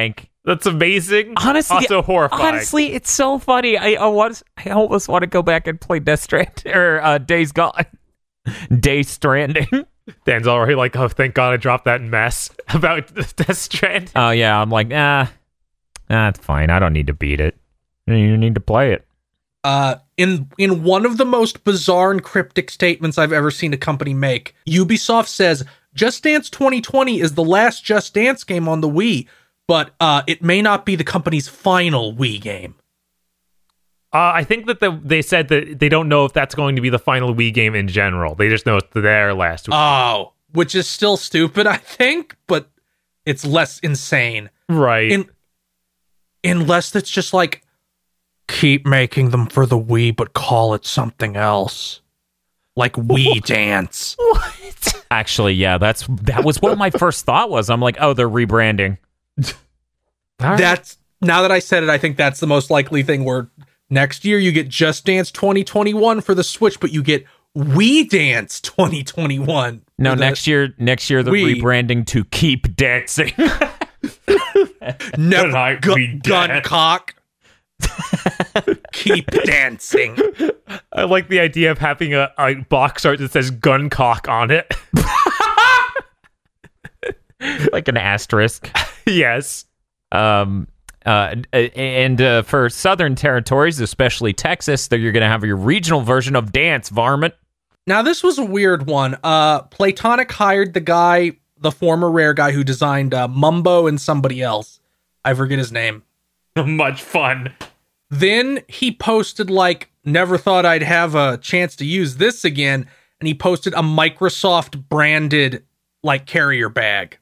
That's amazing. Honestly, also horrifying. Honestly, it's so funny. I almost want to go back and play Death Stranding or Days Gone. Day Stranding. Dan's already like, oh, thank God I dropped that mess about Death Stranding. Oh yeah, I'm like, it's fine. I don't need to beat it. You need to play it. In one of the most bizarre and cryptic statements I've ever seen a company make, Ubisoft says, Just Dance 2020 is the last Just Dance game on the Wii, but it may not be the company's final Wii game. I think that they said that they don't know if that's going to be the final Wii game in general. They just know it's their last Wii. Oh, which is still stupid, I think, but it's less insane. Right. Unless it's just like, keep making them for the Wii, but call it something else. Like Wii Dance. What? Actually, yeah, that was what my first thought was. I'm like, oh, they're rebranding. That's, now that I said it, I think that's the most likely thing, where next year you get Just Dance 2021 for the Switch, but you get Wii Dance 2021. No, next year they're Wii. rebranding to Keep Dancing. Never we gun dance. cock. Keep dancing. I like the idea of having a box art that says gun cock on it. Like an asterisk. Yes. And for southern territories, especially Texas, you're going to have your regional version of Dance, varmint. Now, this was a weird one. Playtonic hired the former Rare guy who designed Mumbo and somebody else. I forget his name. Much fun. Then he posted, like, never thought I'd have a chance to use this again. And he posted a Microsoft branded, like, carrier bag.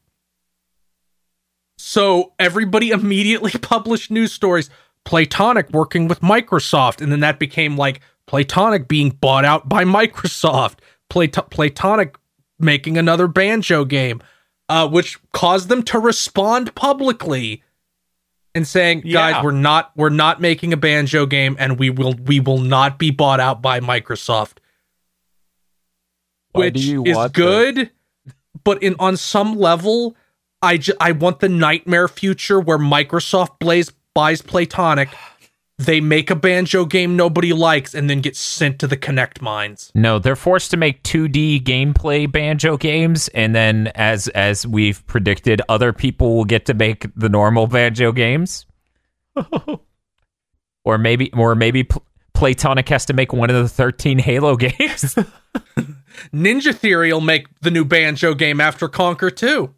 So everybody immediately published news stories. Playtonic working with Microsoft. And then that became, like, Playtonic being bought out by Microsoft. Playtonic making another Banjo game. Which caused them to respond publicly and saying, guys, we're not making a Banjo game, and we will not be bought out by Microsoft. Why do which you is want good, but on some level, I want the nightmare future where Microsoft buys Playtonic, they make a Banjo game nobody likes, and then get sent to the Connect mines. No, they're forced to make 2D gameplay Banjo games, and then as we've predicted, other people will get to make the normal Banjo games. or maybe Playtonic has to make one of the 13 Halo games. Ninja Theory will make the new Banjo game after Conquer 2.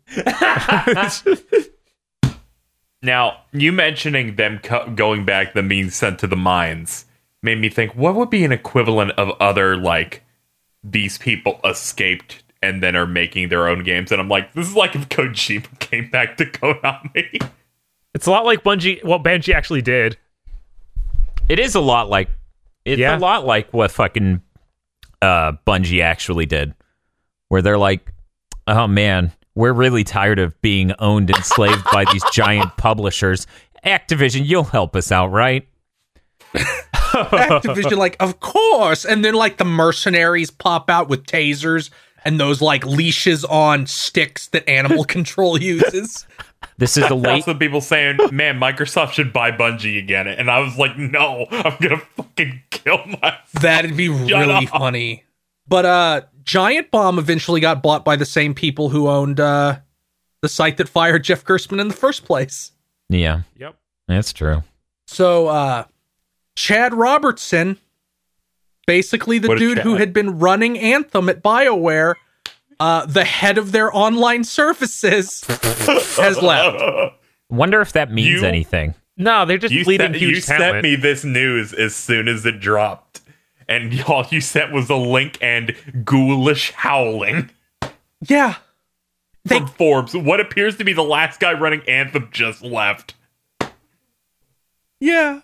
Now, you mentioning them going back, them being sent to the mines, made me think, what would be an equivalent of other, like, these people escaped and then are making their own games? And I'm like, this is like if Kojima came back to Konami. It's a lot like Bungie, what Bungie actually did. It is a lot like a lot like what fucking Bungie actually did, where they're like, oh man, we're really tired of being owned and enslaved by these giant publishers. Activision, you'll help us out, right? Activision, like, of course. And then, like, the mercenaries pop out with tasers and those, like, leashes on sticks that Animal Control uses. This is the late... Also, people saying, man, Microsoft should buy Bungie again. And I was like, no, I'm gonna fucking kill myself. That'd be really funny. But Giant Bomb eventually got bought by the same people who owned the site that fired Jeff Gerstmann in the first place. Yeah. Yep. That's true. So Chad Robertson, basically the dude who had been running Anthem at BioWare, the head of their online services, has left. Wonder if that means anything. No, they're just bleeding huge You talent. sent me this news as soon as it dropped. And all you sent was a link and ghoulish howling Yeah. from Forbes. What appears to be the last guy running Anthem just left. Yeah.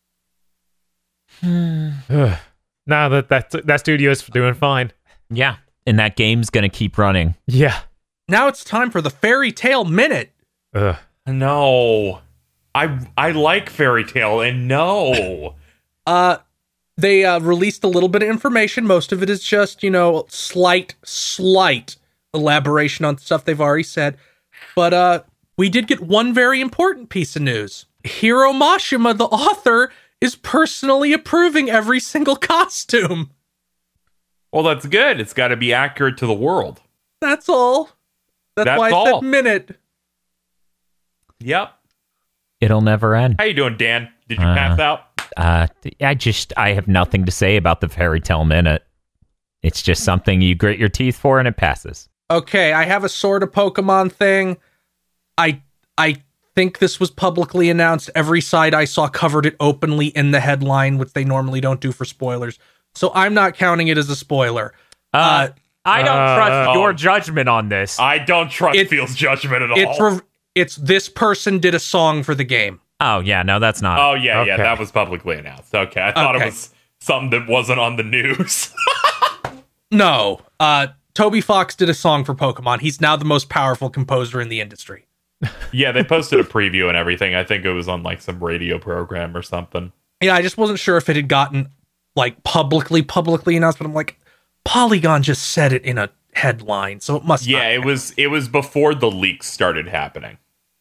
No, that studio is doing fine. Yeah. And that game's going to keep running. Yeah. Now it's time for the Fairy Tale Minute. Ugh. No. I like Fairy Tale, and no. They released a little bit of information. Most of it is just, slight elaboration on stuff they've already said. But we did get one very important piece of news. Hiro Mashima, the author, is personally approving every single costume. Well, that's good. It's got to be accurate to the world. That's all. That's why I said minute. Yep. It'll never end. How you doing, Dan? Did you pass out? I have nothing to say about the Fairy Tale Minute. It's just something you grit your teeth for and it passes. Okay, I have a sort of Pokemon thing. I think this was publicly announced. Every site I saw covered it openly in the headline, which they normally don't do for spoilers. So I'm not counting it as a spoiler. I don't trust your judgment on this. I don't trust Phil's judgment at all. It's this person did a song for the game. Oh, yeah, no, that's not. Oh, yeah, yeah, that was publicly announced. Okay, I thought it was something that wasn't on the news. No, Toby Fox did a song for Pokemon. He's now the most powerful composer in the industry. Yeah, they posted a preview and everything. I think it was on like some radio program or something. Yeah, I just wasn't sure if it had gotten like publicly announced, but I'm like, Polygon just said it in a headline, so it must. Yeah, it was before the leaks started happening.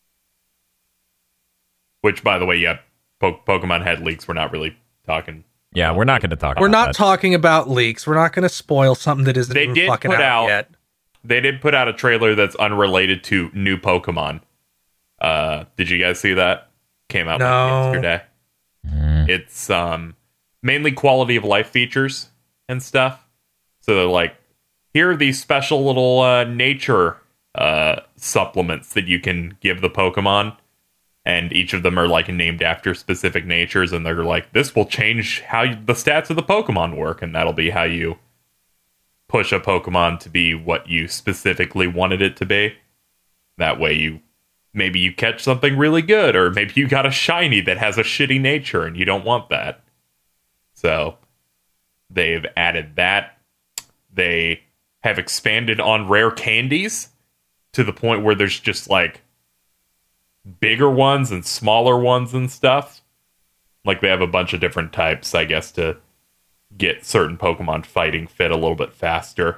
Which, by the way, yeah, Pokemon had leaks. We're not really talking. Yeah, we're not going to talk about We're not that. talking about leaks. We're not going to spoil something that isn't even fucking out yet. They did put out a trailer that's unrelated to new Pokemon. Did you guys see that? Came out yesterday. It's mainly quality of life features and stuff. So they're like, here are these special little nature supplements that you can give the Pokemon. And each of them are like named after specific natures, and they're like, this will change how the stats of the Pokemon work, and that'll be how you push a Pokemon to be what you specifically wanted it to be. That way maybe you catch something really good, or maybe you got a shiny that has a shitty nature and you don't want that. So they've added that. They have expanded on rare candies to the point where there's just like bigger ones and smaller ones and stuff. Like they have a bunch of different types, I guess, to get certain Pokemon fighting fit a little bit faster.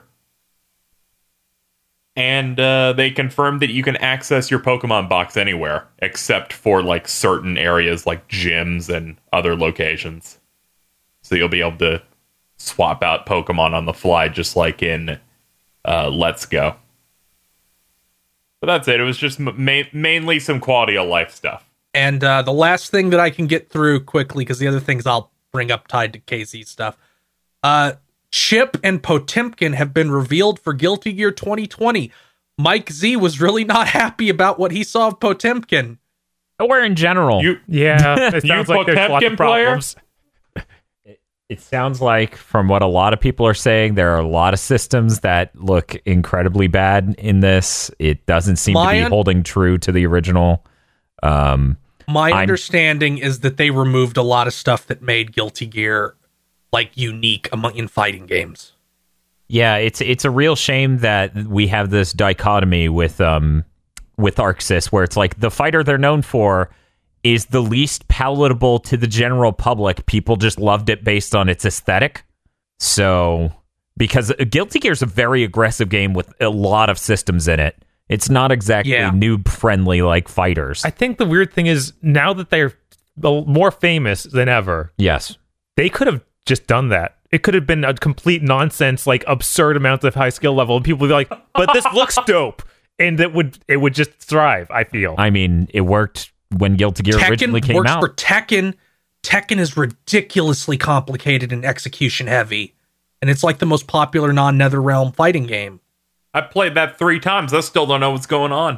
And they confirmed that you can access your Pokemon box anywhere, except for like certain areas like gyms and other locations. So you'll be able to swap out Pokemon on the fly, just like in Let's Go. But that's it. It was just mainly some quality of life stuff. And the last thing that I can get through quickly, because the other things I'll bring up tied to KZ stuff. Chip and Potemkin have been revealed for Guilty Gear 2020. Mike Z was really not happy about what he saw of Potemkin. Or in general. It sounds like there's lots of problems. It sounds like, from what a lot of people are saying, there are a lot of systems that look incredibly bad in this. It doesn't seem to be holding true to the original. My understanding is that they removed a lot of stuff that made Guilty Gear like unique in fighting games. Yeah, it's a real shame that we have this dichotomy with ArcSys, where it's like the fighter they're known for is the least palatable to the general public. People just loved it based on its aesthetic. So, because Guilty Gear is a very aggressive game with a lot of systems in it. It's not exactly noob-friendly like fighters. I think the weird thing is, now that they're more famous than ever, yes, they could have just done that. It could have been a complete nonsense, like absurd amounts of high skill level, and people would be like, but this looks dope. And it would just thrive, I feel. I mean, it worked when Guilty Gear originally came out. For Tekken. Tekken is ridiculously complicated and execution heavy, and it's like the most popular non-NetherRealm fighting game. I played that 3 times. I still don't know what's going on.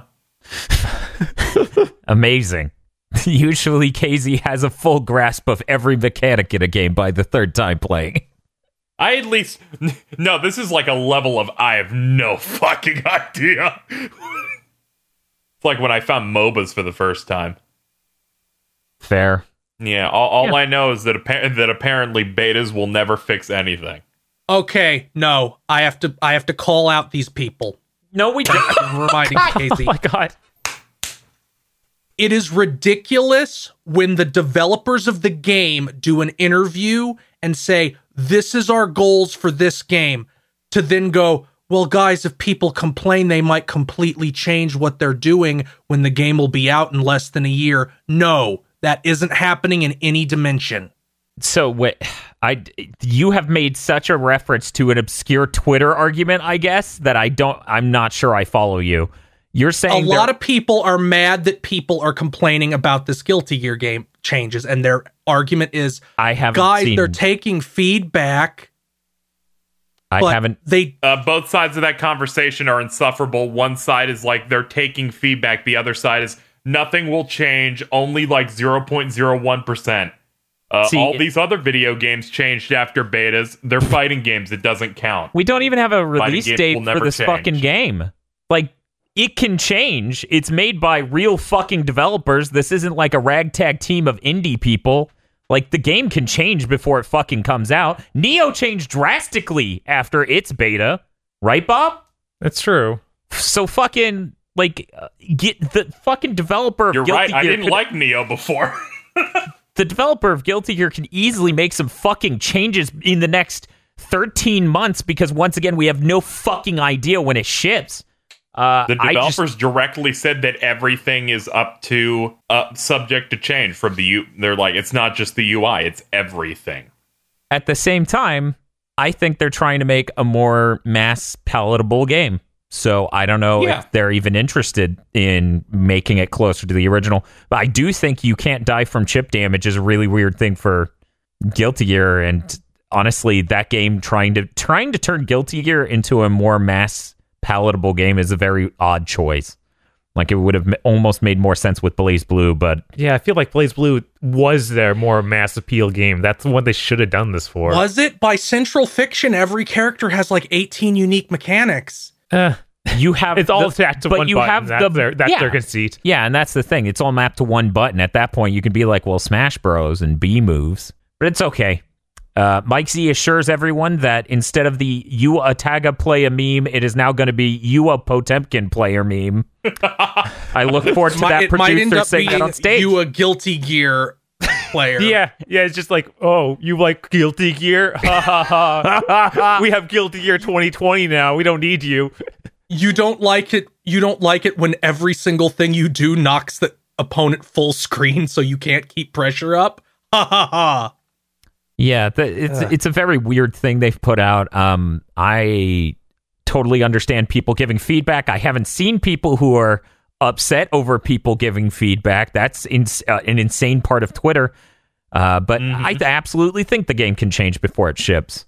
Amazing. Usually KZ has a full grasp of every mechanic in a game by the 3rd time playing. I at least... No, this is like a level of I have no fucking idea. It's like when I found MOBAs for the first time. Fair. Yeah, all I know is that apparently betas will never fix anything. Okay, no, I have to call out these people. No, we don't. I'm reminding Casey. Oh my god. It is ridiculous when the developers of the game do an interview and say, this is our goals for this game, to then go, well, guys, if people complain, they might completely change what they're doing when the game will be out in less than a year. No, that isn't happening in any dimension. So wait, you have made such a reference to an obscure Twitter argument, I guess, that I'm not sure I follow you. You're saying a lot of people are mad that people are complaining about this Guilty Gear game changes, and their argument is, they're taking feedback. Both sides of that conversation are insufferable. One side is like they're taking feedback. The other side is nothing will change, only like 0.01%. All these other video games changed after betas. They're fighting games. It doesn't count. We don't even have a release date for this fucking game. Like, it can change. It's made by real fucking developers. This isn't like a ragtag team of indie people. Like, the game can change before it fucking comes out. Neo changed drastically after its beta. Right, Bob? That's true. So fucking, like, get the fucking developer of You're Guilty right. Gear I didn't like Neo before. The developer of Guilty Gear can easily make some fucking changes in the next 13 months because, once again, we have no fucking idea when it ships. The developers directly said that everything is up to subject to change from the They're like, it's not just the UI, it's everything. At the same time, I think they're trying to make a more mass palatable game. So I don't know if they're even interested in making it closer to the original. But I do think you can't die from chip damage is a really weird thing for Guilty Gear. And honestly, that game trying to turn Guilty Gear into a more mass palatable game is a very odd choice. Like, it would have almost made more sense with BlazBlue, but... Yeah, I feel like BlazBlue was their more mass appeal game. That's the one they should have done this for. Was it? By Central Fiction, every character has like 18 unique mechanics. You have it's all attached to one button. That's their conceit. Yeah, and that's the thing. It's all mapped to one button. At that point, you can be like, well, Smash Bros. And B moves. But it's okay. Mike Z assures everyone that instead of the Yua Taga play a meme, it is now going to be Yua Potemkin play a meme. I look forward to that producer saying that on stage. Yua Guilty Gear player. Yeah, it's just like, oh, you like Guilty Gear? Ha ha ha. We have Guilty Gear 2020 now. We don't need you. You don't like it. You don't like it when every single thing you do knocks the opponent full screen, so you can't keep pressure up. Ha ha ha. Yeah, it's a very weird thing they've put out. I totally understand people giving feedback. I haven't seen people who are upset over people giving feedback. That's an insane part of Twitter. But I absolutely think the game can change before it ships.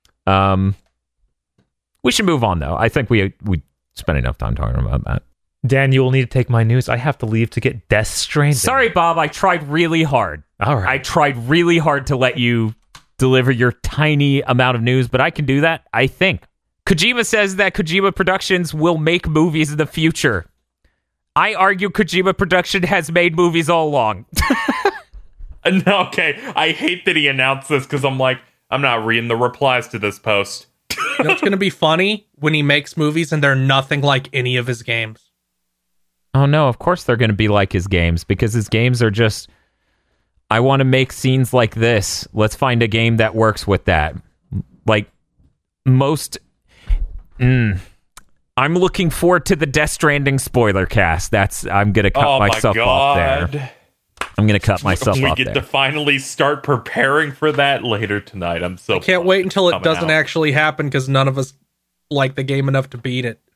We should move on, though. I think we spent enough time talking about that. Dan, you will need to take my news. I have to leave to get Death Stranding. Sorry, Bob. I tried really hard. All right. I tried really hard to let you deliver your tiny amount of news, but I can do that, I think. Kojima says that Kojima Productions will make movies in the future. I argue Kojima Production has made movies all along. Okay, I hate that he announced this because I'm like, I'm not reading the replies to this post. You know, it's going to be funny when he makes movies and they're nothing like any of his games. Oh no, of course they're going to be like his games, because his games are just, I want to make scenes like this. Let's find a game that works with that. Like, most... I'm looking forward to the Death Stranding spoiler cast. I'm going to cut myself off there. I'm going to cut myself off there. We get to finally start preparing for that later tonight. I can't wait until it doesn't actually happen, because none of us like the game enough to beat it.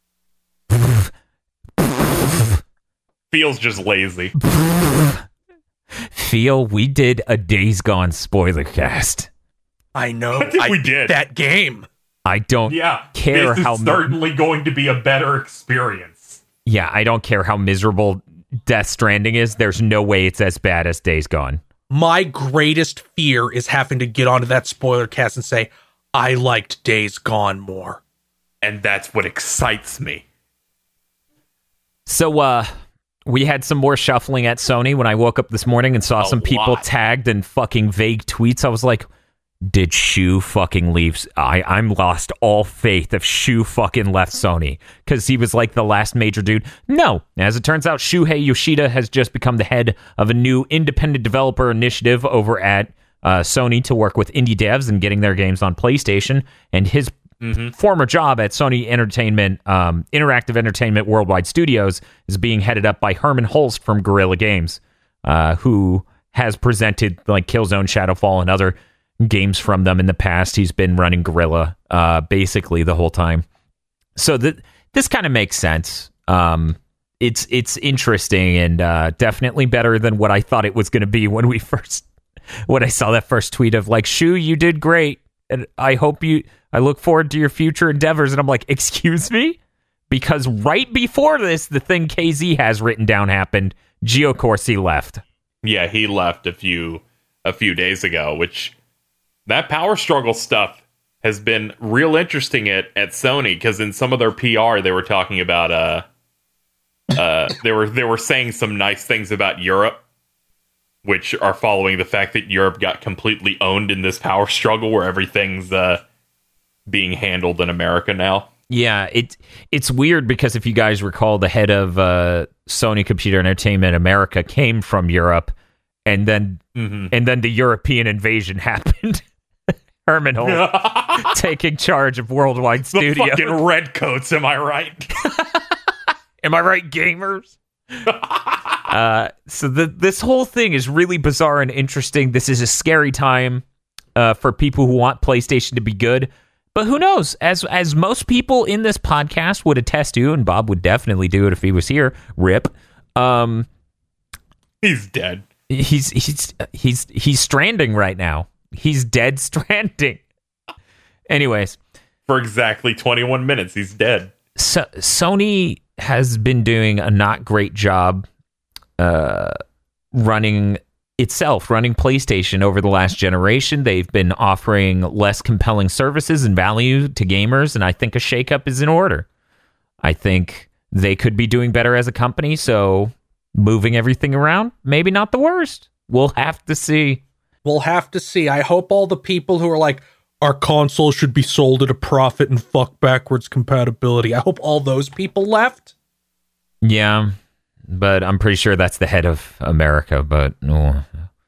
Feels just lazy. Feel, we did a Days Gone spoiler cast. I know. I think we did. That game. I don't care this how... is certainly going to be a better experience. Yeah, I don't care how miserable Death Stranding is. There's no way it's as bad as Days Gone. My greatest fear is having to get onto that spoiler cast and say, I liked Days Gone more. And that's what excites me. So, we had some more shuffling at Sony when I woke up this morning and saw some people tagged in fucking vague tweets. I was like, did Shu fucking leave? I'm lost all faith if Shu fucking left Sony, because he was like the last major dude. No, as it turns out, Shuhei Yoshida has just become the head of a new independent developer initiative over at Sony to work with indie devs and getting their games on PlayStation. And his former job at Sony Entertainment, Interactive Entertainment Worldwide Studios, is being headed up by Herman Holst from Guerrilla Games, who has presented like Killzone, Shadowfall, and other games from them in the past. He's been running Guerrilla basically the whole time. So this kind of makes sense. It's interesting and definitely better than what I thought it was going to be when I saw that first tweet of like, Shu, you did great, and I look forward to your future endeavors. And I'm like, excuse me? Because right before this, the thing KZ has written down happened. Gio Corsi left. Yeah, he left a few days ago, which that Power Struggle stuff has been real interesting at Sony, because in some of their PR they were talking about they were saying some nice things about Europe, which are following the fact that Europe got completely owned in this Power Struggle where everything's being handled in America now. Yeah, it's weird because if you guys recall, the head of Sony Computer Entertainment America came from Europe, and then the European invasion happened. Herman Holst taking charge of Worldwide Studios. The fucking redcoats, am I right? Am I right, gamers? So this whole thing is really bizarre and interesting. This is a scary time for people who want PlayStation to be good. But who knows? As most people in this podcast would attest to, and Bob would definitely do it if he was here. Rip. He's dead. He's stranding right now. He's dead stranding. Anyways, for exactly 21 minutes, he's dead. So Sony has been doing a not great job running PlayStation over the last generation. They've been offering less compelling services and value to gamers, and I think a shakeup is in order. I think they could be doing better as a company, so moving everything around, maybe not the worst. We'll have to see. We'll have to see. I hope all the people who are like, our console should be sold at a profit and fuck backwards compatibility, I hope all those people left. Yeah, but I'm pretty sure that's the head of America, but yeah.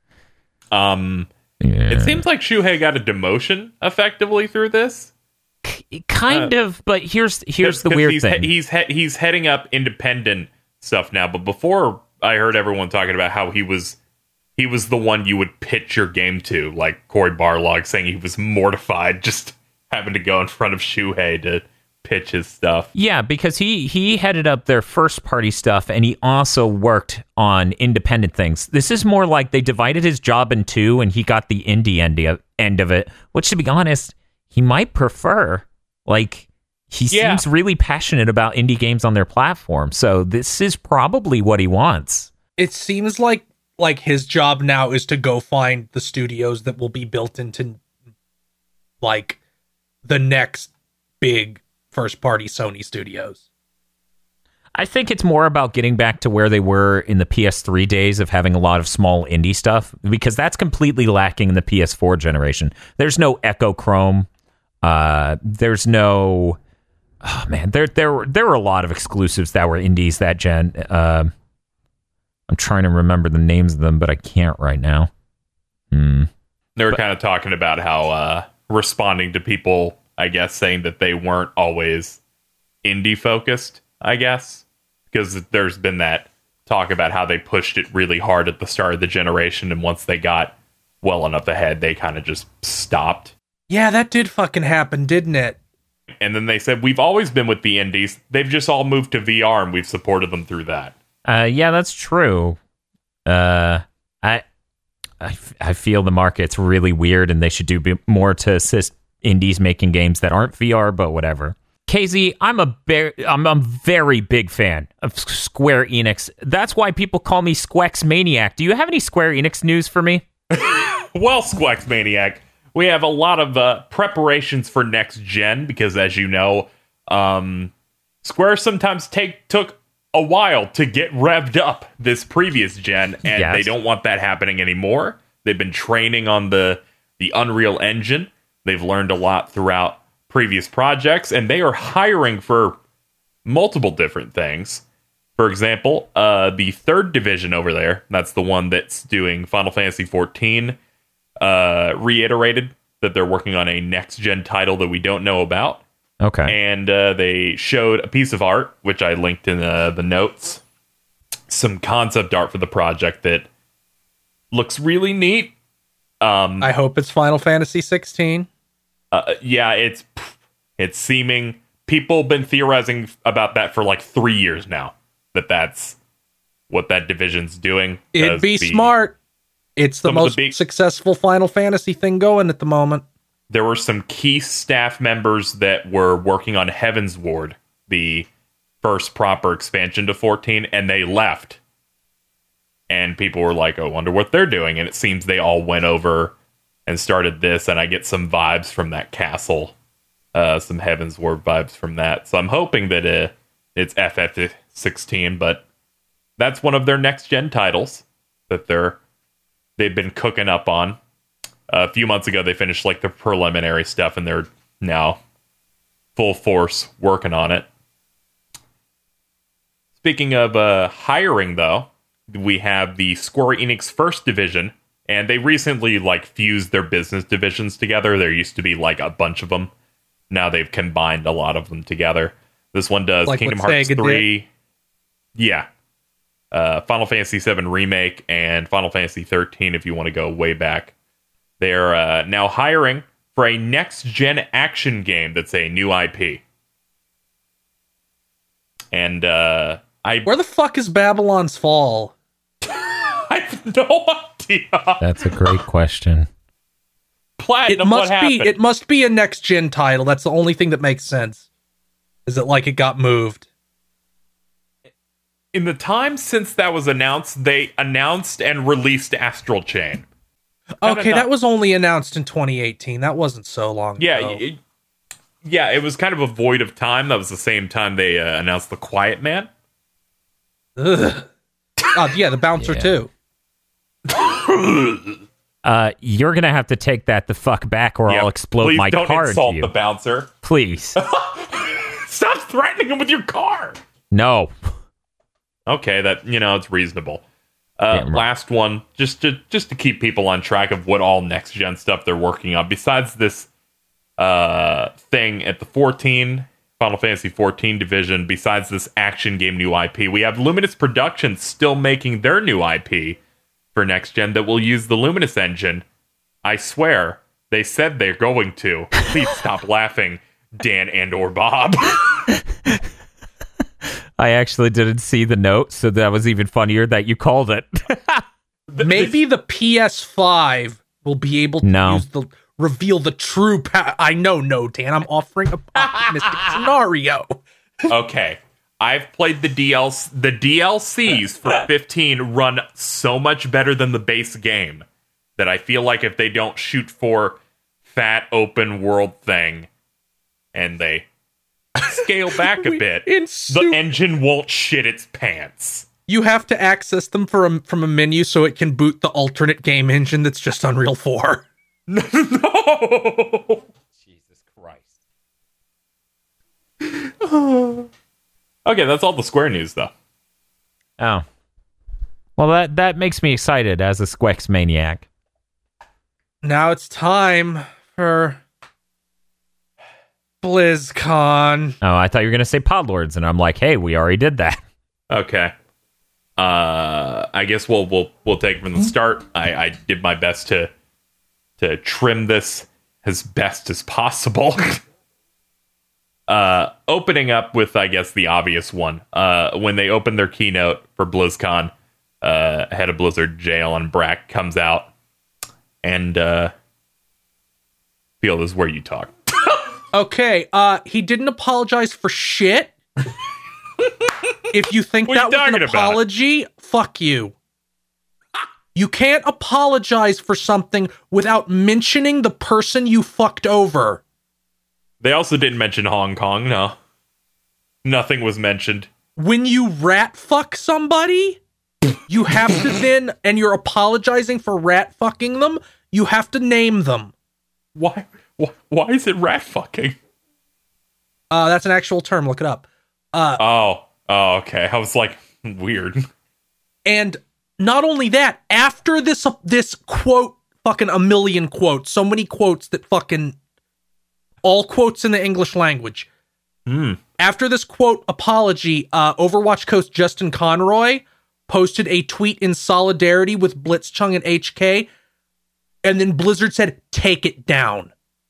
It seems like Shuhei got a demotion effectively through this. Kind of, but here's the weird thing. He's heading up independent stuff now, but before I heard everyone talking about how he was the one you would pitch your game to, like Cory Barlog saying he was mortified just having to go in front of Shuhei to pitch his stuff. Yeah, because he headed up their first party stuff, and he also worked on independent things. This is more like they divided his job in two, and he got the indie end of it, which, to be honest, he might prefer. Like, he seems really passionate about indie games on their platform, so this is probably what he wants. It seems like his job now is to go find the studios that will be built into like the next big first party Sony studios. I think it's more about getting back to where they were in the PS3 days of having a lot of small indie stuff, because that's completely lacking in the PS4 generation. There's no Echo Chrome. There's no... Oh, man, there were a lot of exclusives that were indies that gen. I'm trying to remember the names of them, but I can't right now. They were kind of talking about how responding to people, I guess, saying that they weren't always indie focused, I guess, because there's been that talk about how they pushed it really hard at the start of the generation, and once they got well enough ahead, they kind of just stopped. Yeah, that did fucking happen, didn't it? And then they said, we've always been with the indies. They've just all moved to VR, and we've supported them through that. Yeah, that's true. I feel the market's really weird, and they should do more to assist indies making games that aren't VR, but whatever. KZ, I'm a very big fan of Square Enix. That's why people call me Squex Maniac. Do you have any Square Enix news for me? Well, Squex Maniac, we have a lot of preparations for next gen, because as you know, Square sometimes took a while to get revved up this previous gen, and They don't want that happening anymore. They've been training on the Unreal Engine. They've learned a lot throughout previous projects, and they are hiring for multiple different things. For example, the third division over there, that's the one that's doing Final Fantasy XIV, reiterated that they're working on a next-gen title that we don't know about. Okay. And they showed a piece of art, which I linked in the notes. Some concept art for the project that looks really neat. I hope it's Final Fantasy 16. Yeah, it's seeming... People have been theorizing about that for like 3 years now. That's what that division's doing. It'd be smart. It's the most successful Final Fantasy thing going at the moment. There were some key staff members that were working on Heavensward, the first proper expansion to 14, and they left. And people were like, I wonder what they're doing. And it seems they all went over and started this, and I get some vibes from that castle. Some Heavensward vibes from that. So I'm hoping that it's FF16, but that's one of their next-gen titles that they've been cooking up on. A few months ago, they finished like the preliminary stuff, and they're now full force working on it. Speaking of hiring, though, we have the Square Enix First Division, and they recently like fused their business divisions together. There used to be like a bunch of them. Now they've combined a lot of them together. This one does like Kingdom Hearts 3. Did. Yeah. Final Fantasy 7 Remake and Final Fantasy 13 if you want to go way back. They're now hiring for a next-gen action game that's a new IP. And where the fuck is Babylon's Fall? I have no idea. That's a great question. Platinum, what happened? It must be a next-gen title. That's the only thing that makes sense. Is it like it got moved? In the time since that was announced, they announced and released Astral Chain. Okay, that was only announced in 2018. That wasn't so long ago. It was kind of a void of time. That was the same time they announced The Quiet Man. Ugh. Yeah, the Bouncer too. You're gonna have to take that the fuck back, or I'll explode my car. Please don't insult you. the bouncer. Please Stop threatening him with your car. No. Okay, that it's reasonable. Last one, just to keep people on track of what all next gen stuff they're working on. Besides this thing at the Final Fantasy 14 division, besides this action game new IP, we have Luminous Productions still making their new IP for next gen that will use the Luminous engine. I swear, they said they're going to. Please stop laughing, Dan and/or Bob. I actually didn't see the note, so that was even funnier that you called it. Maybe the PS5 will be able to reveal the true I know, Dan. I'm offering a optimistic scenario. Okay. I've played the DLCs for 15 run so much better than the base game that I feel like if they don't shoot for fat open world thing and they scale back a bit, the engine won't shit its pants. You have to access them from a menu so it can boot the alternate game engine that's just Unreal 4. No! Jesus Christ. Okay, that's all the Square news, though. Oh. Well, that makes me excited as a Squex maniac. Now it's time for BlizzCon. Oh, I thought you were going to say Podlords, and I'm like, hey, we already did that. Okay. I guess we'll take it from the start. I did my best to trim this as best as possible. Opening up with, I guess, the obvious one. When they opened their keynote for BlizzCon, head of Blizzard, J. Allen Brack, comes out and Feel, this is where you talk. Okay, he didn't apologize for shit. If you think that was an apology, fuck you. You can't apologize for something without mentioning the person you fucked over. They also didn't mention Hong Kong, no. Nothing was mentioned. When you rat fuck somebody, you have to then, and you're apologizing for rat fucking them, you have to name them. Why is it rat fucking? That's an actual term, look it up. Oh, okay. I was like, weird. And not only that, after this quote, fucking a million quotes, so many quotes that fucking all quotes in the English language. After this quote apology, Overwatch coach Justin Conroy posted a tweet in solidarity with Blitzchung and HK, and then Blizzard said, "Take it down."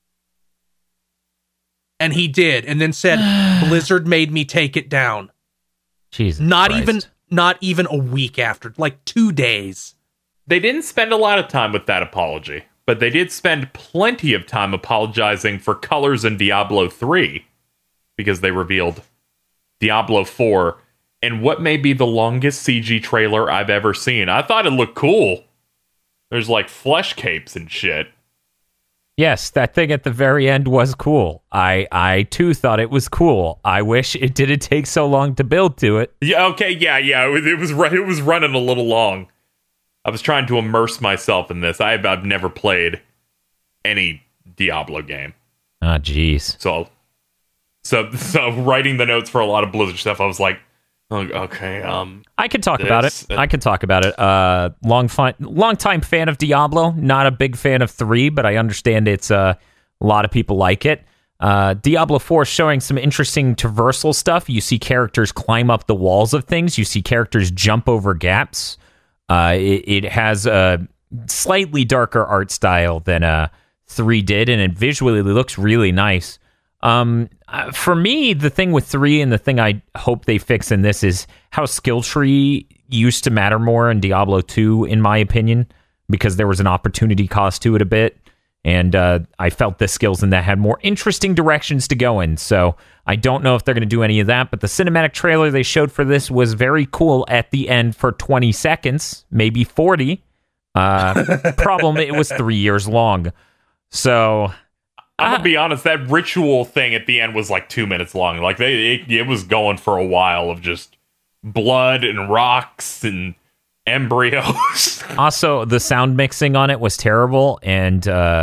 And he did, and then said, "Blizzard made me take it down." Jesus Not Christ. even a week after, like 2 days. They didn't spend a lot of time with that apology, but they did spend plenty of time apologizing for colors in Diablo 3, because they revealed Diablo 4 in what may be the longest CG trailer I've ever seen. I thought it looked cool. There's like flesh capes and shit. Yes, that thing at the very end was cool. I too thought it was cool. I wish it didn't take so long to build to it. Yeah, okay, yeah. It was running a little long. I was trying to immerse myself in this. I've never played any Diablo game. Ah, jeez. So writing the notes for a lot of Blizzard stuff, I was like, oh, okay, I can talk about it. I can talk about it. Long time fan of Diablo. Not a big fan of 3, but I understand it's a lot of people like it. Diablo 4 is showing some interesting traversal stuff. You see characters climb up the walls of things. You see characters jump over gaps. It has a slightly darker art style than 3 did, and it visually looks really nice. For me, the thing with 3 and the thing I hope they fix in this is how skill tree used to matter more in Diablo 2, in my opinion, because there was an opportunity cost to it a bit, and I felt the skills in that had more interesting directions to go in, so I don't know if they're going to do any of that, but the cinematic trailer they showed for this was very cool at the end for 20 seconds, maybe 40. Problem, it was 3 years long, so... I'm gonna be honest, that ritual thing at the end was like 2 minutes long. Like it was going for a while of just blood and rocks and embryos. Also, the sound mixing on it was terrible, and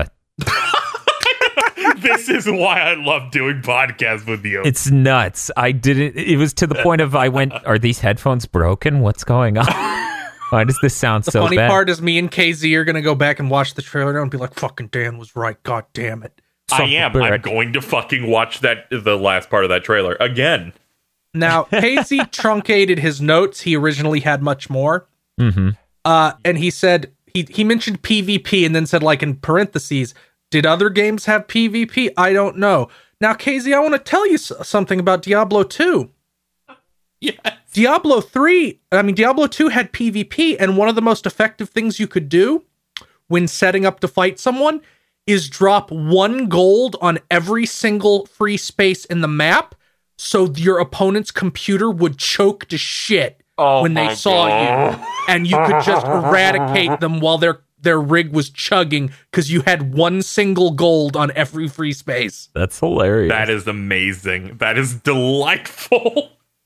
this is why I love doing podcasts with you. it's nuts. It was to the point of I went, are these headphones broken? What's going on? Why does this sound so Funny bad? part is me and KZ are going to go back and watch the trailer now and be like, fucking Dan was right, god damn it. I am. I'm going to fucking watch the last part of that trailer again. Now, KZ truncated his notes. He originally had much more. Mm-hmm. And he said, he mentioned PvP and then said, like, in parentheses, did other games have PvP? I don't know. Now, KZ, I want to tell you something about Diablo 2. Yes. Diablo 2 had PvP, and one of the most effective things you could do when setting up to fight someone is drop 1 gold on every single free space in the map, so your opponent's computer would choke to shit when they saw you, and you could just eradicate them while their rig was chugging because you had 1 single gold on every free space. That's hilarious. That is amazing. That is delightful.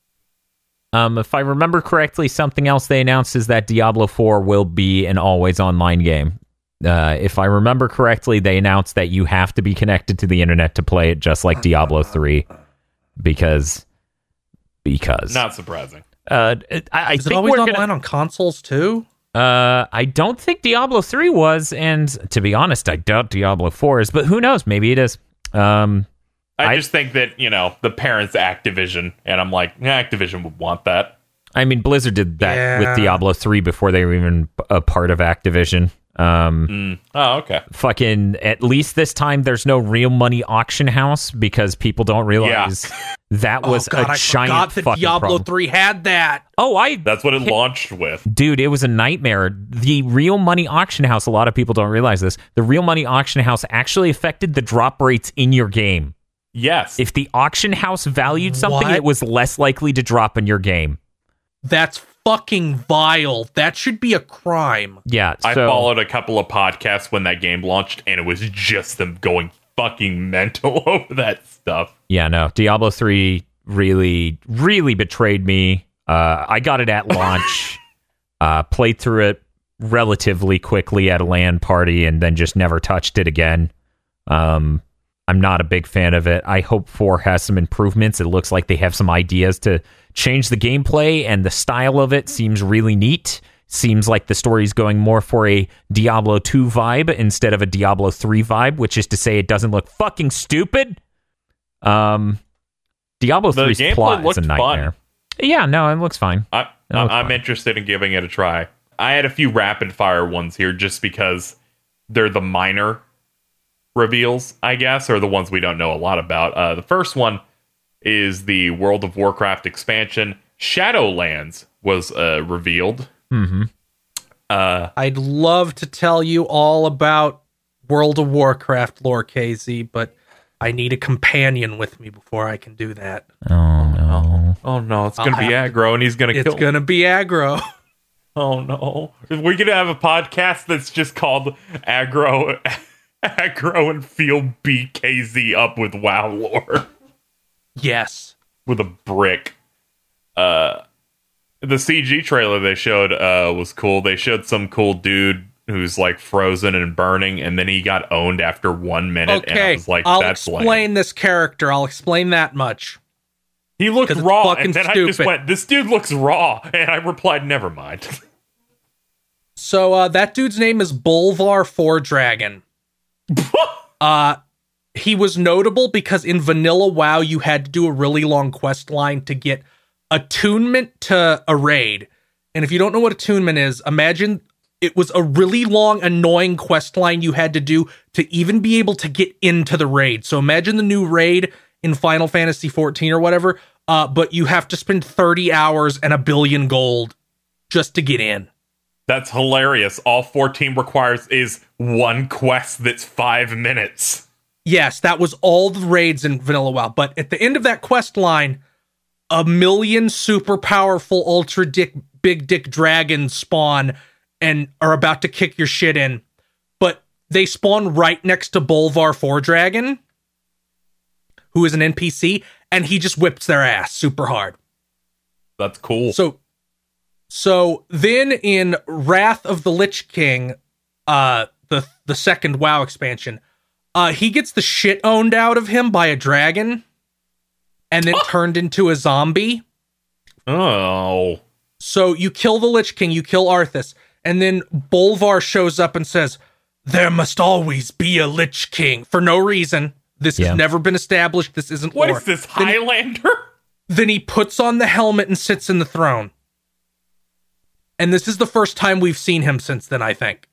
If I remember correctly, something else they announced is that Diablo 4 will be an always online game. If I remember correctly, they announced that you have to be connected to the internet to play it, just like Diablo 3, because Not surprising. Is it always online on consoles too? I don't think Diablo 3 was, and to be honest, I doubt Diablo 4 is, but who knows? Maybe it is. I just think that, the parents Activision, and I'm like, Activision would want that. I mean, Blizzard did that with Yeah. Diablo 3 before they were even a part of Activision. Oh, okay. Fucking, at least this time, there's no real money auction house because people don't realize that was I a giant forgot that fucking Diablo problem. 3 had that. That's what it launched with. Dude, it was a nightmare. The real money auction house, a lot of people don't realize this, the real money auction house actually affected the drop rates in your game. Yes. If the auction house valued something, What? it was less likely to drop in your game. That's fucking vile. That should be a crime. Yeah, I so followed a couple of podcasts when that game launched, and it was just them going fucking mental over that stuff. yeah, no, Diablo 3 really, really betrayed me. I got it at launch, played through it relatively quickly at a LAN party, and then just never touched it again. I'm not a big fan of it. I hope 4 has some improvements. It looks like they have some ideas to change the gameplay, and the style of it seems really neat. seems like the story's going more for a Diablo 2 vibe instead of a Diablo 3 vibe, which is to say it doesn't look fucking stupid. Diablo 3's plot is a nightmare. Fun. Yeah, no, it looks fine. I'm interested in giving it a try. I had a few rapid fire ones here just because they're the minor reveals, I guess, or the ones we don't know a lot about. The first one is the World of Warcraft expansion. Shadowlands was revealed. Mm-hmm. I'd love to tell you all about World of Warcraft lore, KZ, but I need a companion with me before I can do that. Oh, no. Oh, no. It's going to be aggro, and he's going to kill. It's going to be aggro. Oh, no. We're going to have a podcast that's just called Aggro and Feel BKZ up with WoW lore. Yes. With a brick. The CG trailer they showed was cool. They showed some cool dude who's like frozen and burning, and then he got owned after 1 minute. Okay, and I was like, I'll that's explain this character. I'll explain that much. He looked raw, and then stupid. I just went, this dude looks raw, and I replied, never mind. So that dude's name is Bolvar Fordragon. He was notable because in vanilla WoW, you had to do a really long quest line to get attunement to a raid. And if you don't know what attunement is, imagine it was a really long, annoying quest line you had to do to even be able to get into the raid. So imagine the new raid in Final Fantasy 14 or whatever, but you have to spend 30 hours and 1 billion gold just to get in. That's hilarious. All 14 requires is one quest that's 5 minutes. Yes, that was all the raids in vanilla WoW. But at the end of that quest line, 1 million super powerful big dick dragons spawn and are about to kick your shit in. But they spawn right next to Bolvar Fordragon, who is an NPC, and he just whips their ass super hard. That's cool. So then in Wrath of the Lich King, the second WoW expansion, he gets the shit owned out of him by a dragon and then turned into a zombie. Oh. So you kill the Lich King, you kill Arthas, and then Bolvar shows up and says, there must always be a Lich King, for no reason. This has never been established. This isn't What lore. is this, Highlander? Then he puts on the helmet and sits in the throne. And this is the first time we've seen him since then, I think.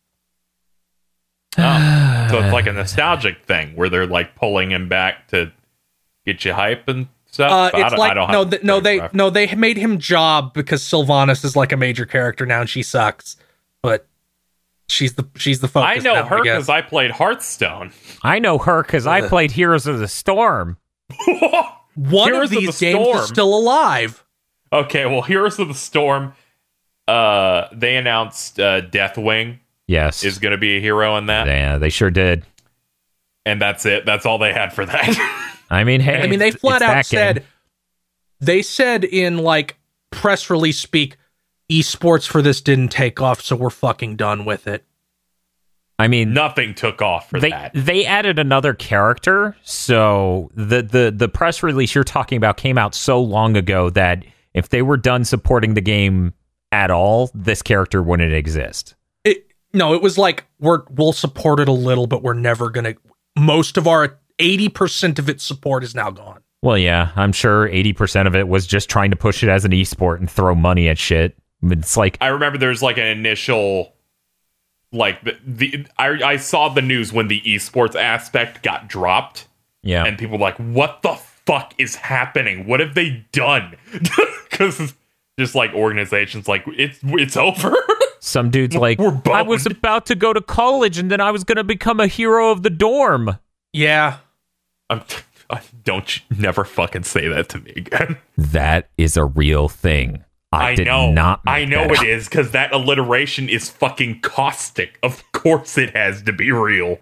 Oh, so it's like a nostalgic thing where they're like pulling him back to get you hype and stuff. It's they made him job because Sylvanas is like a major character now and she sucks, but she's the focus. I know now, her because I played Hearthstone. I know her because I played Heroes of the Storm. One Heroes of these games is still alive. Okay, well, Heroes of the Storm. They announced Deathwing. Yes, is going to be a hero in that. Yeah, they sure did. And that's it. That's all they had for that. I mean, hey, they flat out said game. They said in like press release speak, esports for this didn't take off, so we're fucking done with it. I mean, nothing took off for that. They added another character, so the press release you're talking about came out so long ago that if they were done supporting the game at all, this character wouldn't exist. No, it was like, we'll support it a little, but we're never going to... Most of our 80% of its support is now gone. Well, yeah, I'm sure 80% of it was just trying to push it as an esport and throw money at shit. It's like... I remember there's like an initial... Like, I saw the news when the esports aspect got dropped. Yeah. And people were like, what the fuck is happening? What have they done? Because just like organizations like, it's over. Some dude's like, I was about to go to college and then I was going to become a hero of the dorm. Yeah. Don't you never fucking say that to me again. That is a real thing. I know it is, because that alliteration is fucking caustic. Of course it has to be real.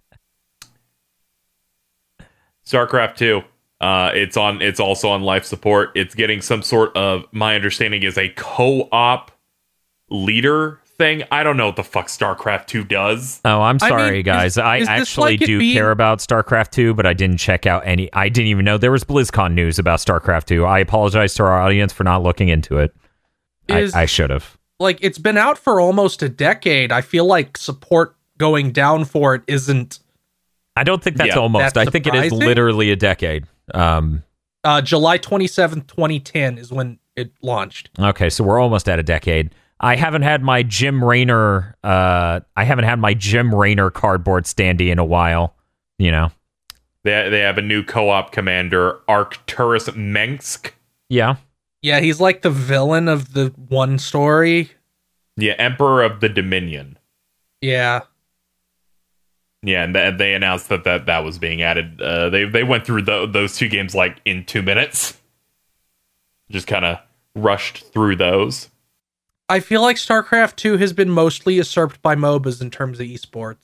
StarCraft 2. It's also on life support. It's getting some sort of, my understanding is a co-op leader thing. I don't know what the fuck StarCraft 2 does. Oh, I'm sorry, guys. I actually do care about StarCraft 2, but I didn't check out any. I didn't even know there was BlizzCon news about StarCraft 2. I apologize to our audience for not looking into it. I should have. like it's been out for almost a decade. I feel like support going down for it isn't. I don't think that's Yeah, almost. that's I think it is surprising. literally a decade. July 27th, 2010 is when it launched. Okay, so we're almost at a decade. I haven't had my Jim Raynor. I haven't had my Jim Raynor cardboard standee in a while. You know. They have a new co-op commander, Arcturus Mengsk. Yeah. Yeah, he's like the villain of the one story. Yeah, Emperor of the Dominion. Yeah. Yeah, and they announced that was being added. They went through those two games like in 2 minutes. Just kind of rushed through those. I feel like StarCraft 2 has been mostly usurped by MOBAs in terms of esports.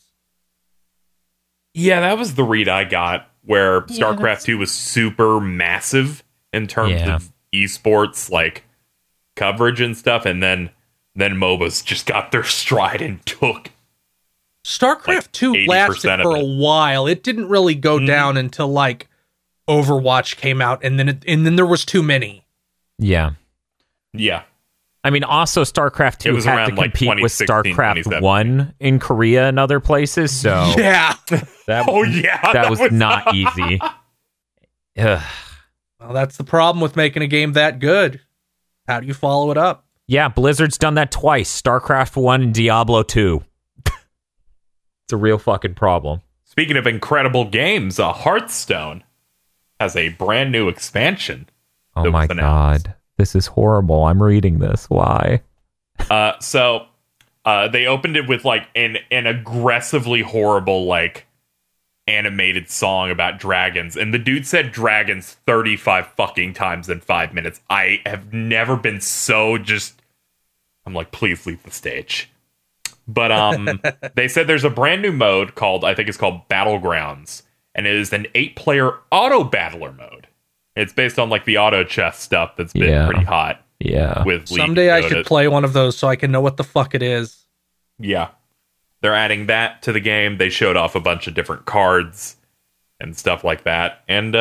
Yeah, that was the read I got, where StarCraft 2 was super massive in terms of esports, like coverage and stuff, and then MOBAs just got their stride and took StarCraft like 2 80% lasted of for it. a while. It didn't really go down until like Overwatch came out, and then there was too many. Yeah. Yeah. I mean, also StarCraft 2 It was had around, to like, compete with 2016, StarCraft 2017. 1 in Korea and other places, so Yeah. that, Oh yeah, that was not easy. Ugh. Well, that's the problem with making a game that good. How do you follow it up? Yeah, Blizzard's done that twice. StarCraft 1 and Diablo 2. It's a real fucking problem. Speaking of incredible games, Hearthstone has a brand new expansion. Oh that my was announced. god. This is horrible. I'm reading this. Why? So they opened it with like an aggressively horrible like animated song about dragons, and the dude said dragons 35 fucking times in 5 minutes. I have never been so just. I'm like, please leave the stage. But they said there's a brand new mode called, I think it's called Battlegrounds, and it is an 8-player auto battler mode. It's based on like the auto chess stuff that's been pretty hot. Yeah. With League Someday I of should Dota. play one of those so I can know what the fuck it is. Yeah. They're adding that to the game. They showed off a bunch of different cards and stuff like that. And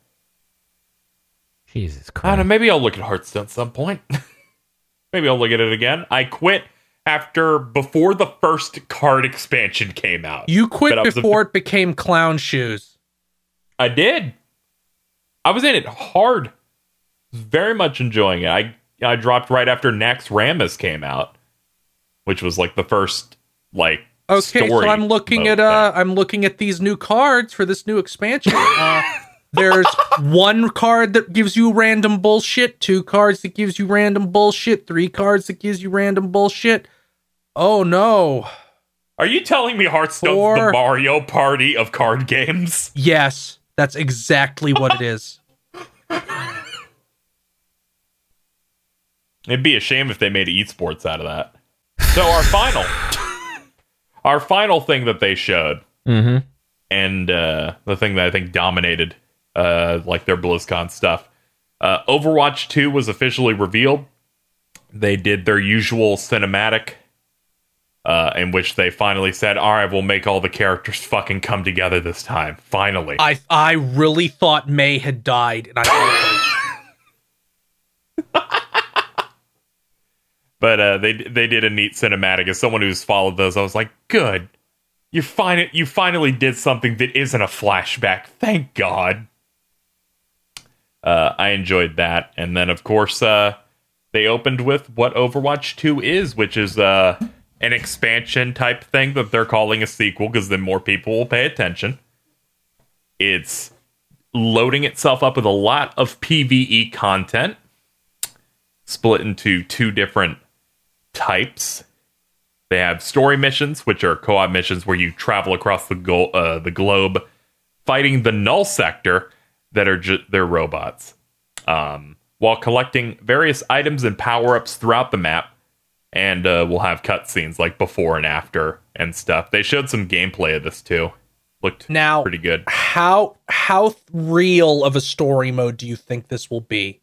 Jesus I don't know, Christ. maybe I'll look at Hearthstone at some point. Maybe I'll look at it again. I quit before the first card expansion came out. You quit But I was before it became clown shoes. I did. I was in it hard. Very much enjoying it. I dropped right after Nax Ramus came out, which was like the first like Okay, so story I'm looking mode at thing. I'm looking at these new cards for this new expansion. There's one card that gives you random bullshit, 2 cards that gives you random bullshit, 3 cards that gives you random bullshit. Oh no. Are you telling me Hearthstone's 4. the Mario Party of card games? Yes, that's exactly what it is. It'd be a shame if they made esports out of that. So our final thing that they showed, and the thing that I think dominated like their BlizzCon stuff, Overwatch 2 was officially revealed. They did their usual cinematic, in which they finally said, all right, we'll make all the characters fucking come together this time. Finally. I really thought May had died, and But they did a neat cinematic. As someone who's followed those, I was like, good. You finally did something that isn't a flashback. Thank God. I enjoyed that. And then, of course, they opened with what Overwatch 2 is, which is an expansion type thing that they're calling a sequel because then more people will pay attention. It's loading itself up with a lot of PvE content, split into 2 different types. They have story missions, which are co-op missions where you travel across the globe fighting the Null Sector that are they're robots, while collecting various items and power-ups throughout the map. And we'll have cutscenes like before and after and stuff. They showed some gameplay of this too. Looked pretty good. How real of a story mode do you think this will be?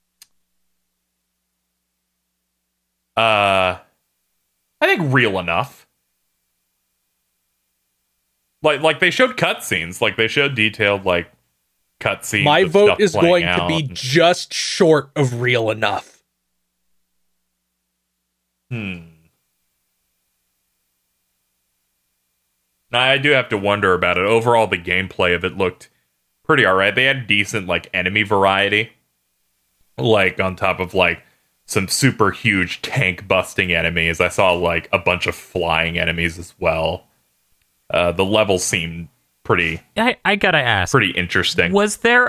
I think real enough. Like they showed cutscenes, like they showed detailed like cutscenes. My of vote stuff is playing going to be out. just short of real enough. I do have to wonder about it. Overall, the gameplay of it looked pretty alright. They had decent, like, enemy variety. Like, on top of, like, some super huge tank-busting enemies. I saw, like, a bunch of flying enemies as well. The levels seemed pretty... I gotta ask. Pretty interesting. Was there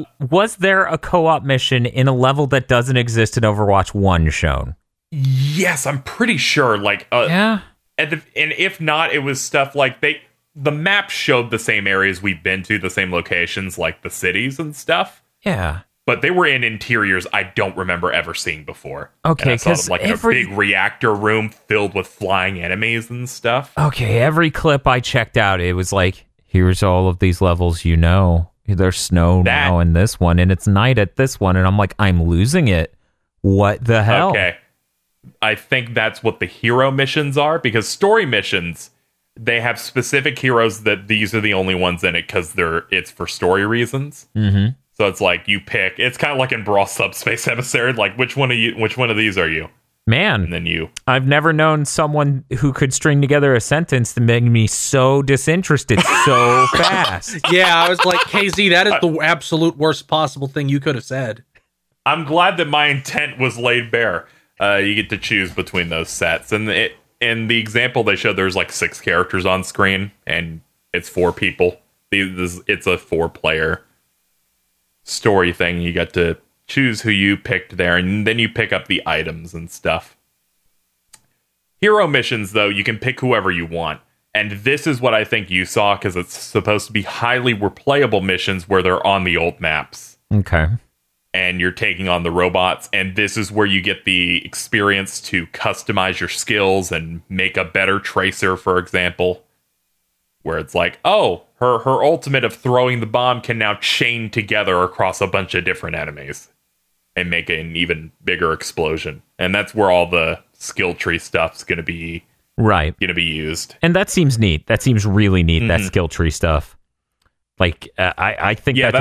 a co-op mission in a level that doesn't exist in Overwatch 1 shown? Yes, I'm pretty sure. Like, yeah. And if not, it was stuff like the map showed the same areas we've been to, the same locations, like the cities and stuff. Yeah. But they were in interiors I don't remember ever seeing before. Okay, because like in a big reactor room filled with flying enemies and stuff. Okay, every clip I checked out, it was like, here's all of these levels, you know. There's snow now in this one, and it's night at this one, and I'm like, I'm losing it. What the hell? Okay. I think that's what the hero missions are, because story missions, they have specific heroes that these are the only ones in it because it's for story reasons. Mm-hmm. So it's like you pick. It's kind of like in Brawl Subspace Emissary. Like which one of these are you? Man, and then I've never known someone who could string together a sentence to make me so disinterested so fast. Yeah, I was like, KZ, that is the absolute worst possible thing you could have said. I'm glad that my intent was laid bare. You get to choose between those sets, and in the example they showed, there's like 6 characters on screen, and it's 4 people. It's a 4-player story thing. You get to choose who you picked there, and then you pick up the items and stuff. Hero missions, though, you can pick whoever you want, and this is what I think you saw, because it's supposed to be highly replayable missions where they're on the old maps. Okay. And you're taking on the robots, and this is where you get the experience to customize your skills and make a better Tracer, for example. Where it's like, oh, her ultimate of throwing the bomb can now chain together across a bunch of different enemies and make an even bigger explosion. And that's where all the skill tree stuff's going to be used. And that seems neat. That seems really neat, that skill tree stuff. Like, I think that's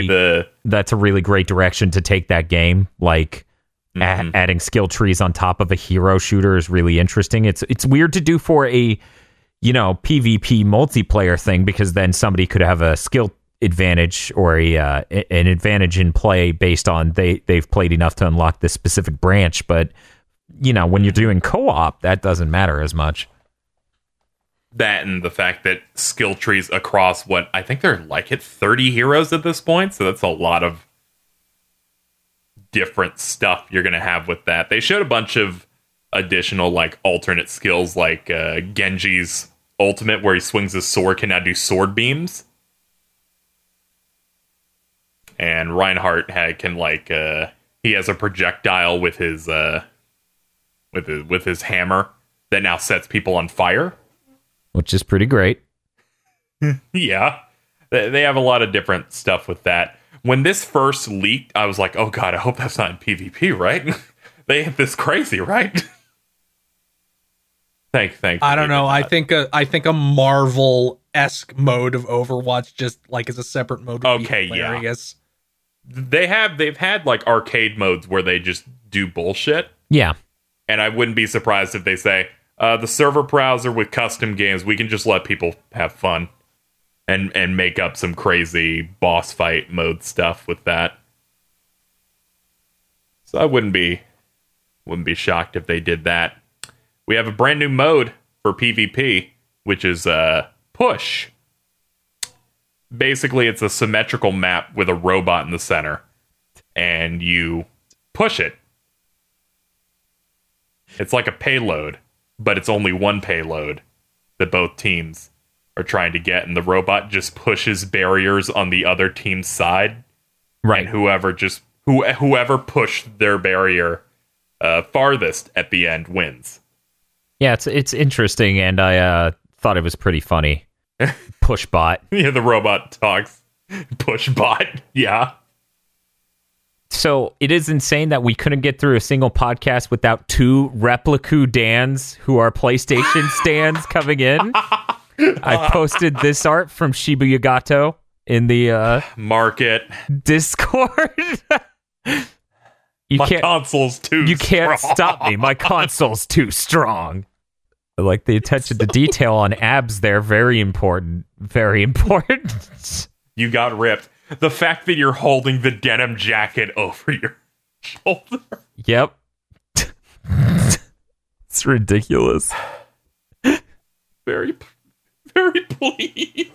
a really great direction to take that game. Like, adding skill trees on top of a hero shooter is really interesting. It's weird to do for a, PvP multiplayer thing, because then somebody could have a skill advantage or an advantage in play based on they've played enough to unlock this specific branch. But, when you're doing co-op, that doesn't matter as much. That and the fact that skill trees across what I think they're like hit 30 heroes at this point, so that's a lot of different stuff you're gonna have with that. They showed a bunch of additional like alternate skills, like Genji's ultimate, where he swings his sword, can now do sword beams, and Reinhardt he has a projectile with his hammer that now sets people on fire. Which is pretty great. Yeah. They have a lot of different stuff with that. When this first leaked, I was like, oh god, I hope that's not in PvP, right? They hit this crazy, right? Thank I don't know. I think a Marvel-esque mode of Overwatch just like is a separate mode would be hilarious. Yeah. They've had like arcade modes where they just do bullshit. Yeah. And I wouldn't be surprised if they say, the server browser with custom games, we can just let people have fun and make up some crazy boss fight mode stuff with that. So I wouldn't be shocked if they did that. We have a brand new mode for PvP, which is Push. Basically, it's a symmetrical map with a robot in the center, and you push it. It's like a payload, but it's only one payload that both teams are trying to get, and the robot just pushes barriers on the other team's side. Right. And whoever pushed their barrier farthest at the end wins. Yeah, it's interesting, and I thought it was pretty funny. Pushbot. Yeah, the robot talks. Pushbot. Yeah. So it is insane that we couldn't get through a single podcast without 2 Repliku Dans who are PlayStation stands coming in. I posted this art from Shibuya Gato in the Market Discord. My console's too You can't strong. stop me. My console's too strong. I like the attention to detail on abs there. Very important. Very important. You got ripped. The fact that you're holding the denim jacket over your shoulder. Yep. It's ridiculous. Very, very pleased.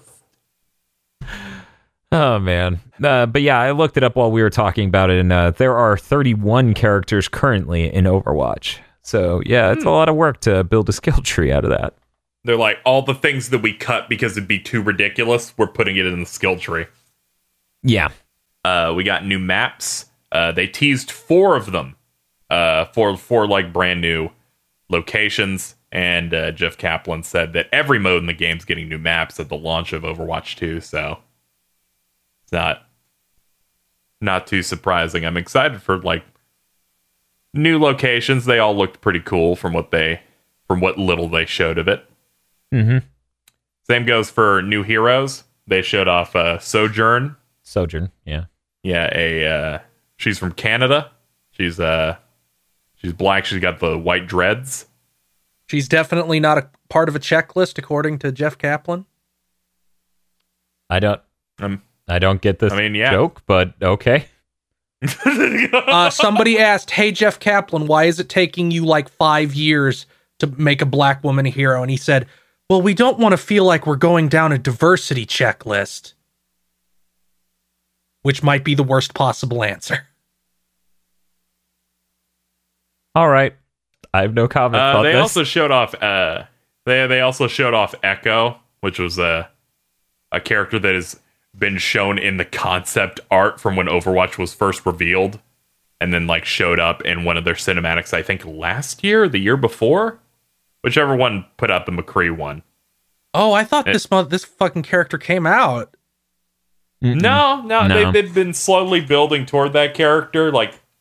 Oh, man. But yeah, I looked it up while we were talking about it, and there are 31 characters currently in Overwatch. So, yeah, it's a lot of work to build a skill tree out of that. They're like, all the things that we cut because it'd be too ridiculous, we're putting it in the skill tree. Yeah. We got new maps. They teased 4 of them for like brand new locations. And Jeff Kaplan said that every mode in the game's getting new maps at the launch of Overwatch 2. So it's not too surprising. I'm excited for like new locations. They all looked pretty cool from what little they showed of it. Mm-hmm. Same goes for new heroes. They showed off Sojourn. Sojourn, yeah. Yeah, she's from Canada. She's black. She's got the white dreads. She's definitely not a part of a checklist, according to Jeff Kaplan. I don't get this joke, but okay. Somebody asked, "Hey Jeff Kaplan, why is it taking you like 5 years to make a black woman a hero?" And he said, "Well, we don't want to feel like we're going down a diversity checklist," which might be the worst possible answer. All right. I have no comment about they this. also showed off. They also showed off Echo, which was a character that has been shown in the concept art from when Overwatch was first revealed, and then like showed up in one of their cinematics. I think last year, or the year before, whichever one put out the McCree one. Oh, I thought this fucking character came out. No. They've been slowly building toward that character.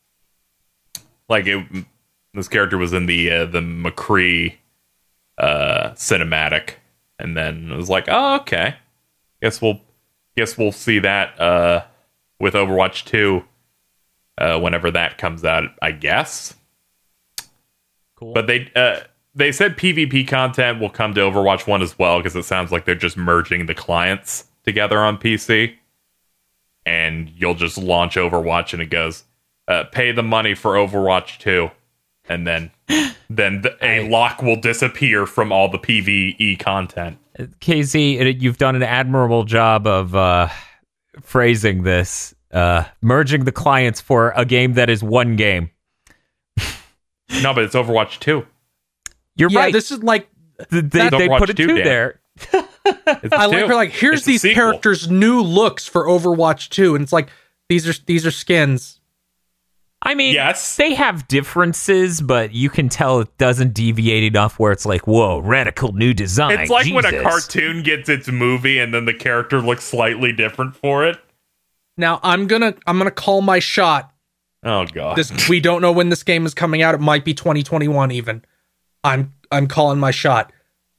This character was in the McCree cinematic, and then it was like, oh, okay. Guess we'll see that with Overwatch 2 whenever that comes out, I guess. Cool. But they said PvP content will come to Overwatch 1 as well, because it sounds like they're just merging the clients together on PC. And you'll just launch Overwatch and it goes, pay the money for Overwatch 2. And then a lock will disappear from all the PvE content. KZ, you've done an admirable job of phrasing this. Merging the clients for a game that is one game. No, but it's Overwatch 2. You're right. This is like... They put a 2 there. I like her like, here's these characters' new looks for Overwatch 2. And it's like, these are skins. I mean, yes, they have differences, but you can tell it doesn't deviate enough where it's like, whoa, radical new design. It's like Jesus. when a cartoon gets its movie and then the character looks slightly different for it. Now I'm gonna call my shot. Oh god. We don't know when this game is coming out. It might be 2021 even. I'm calling my shot.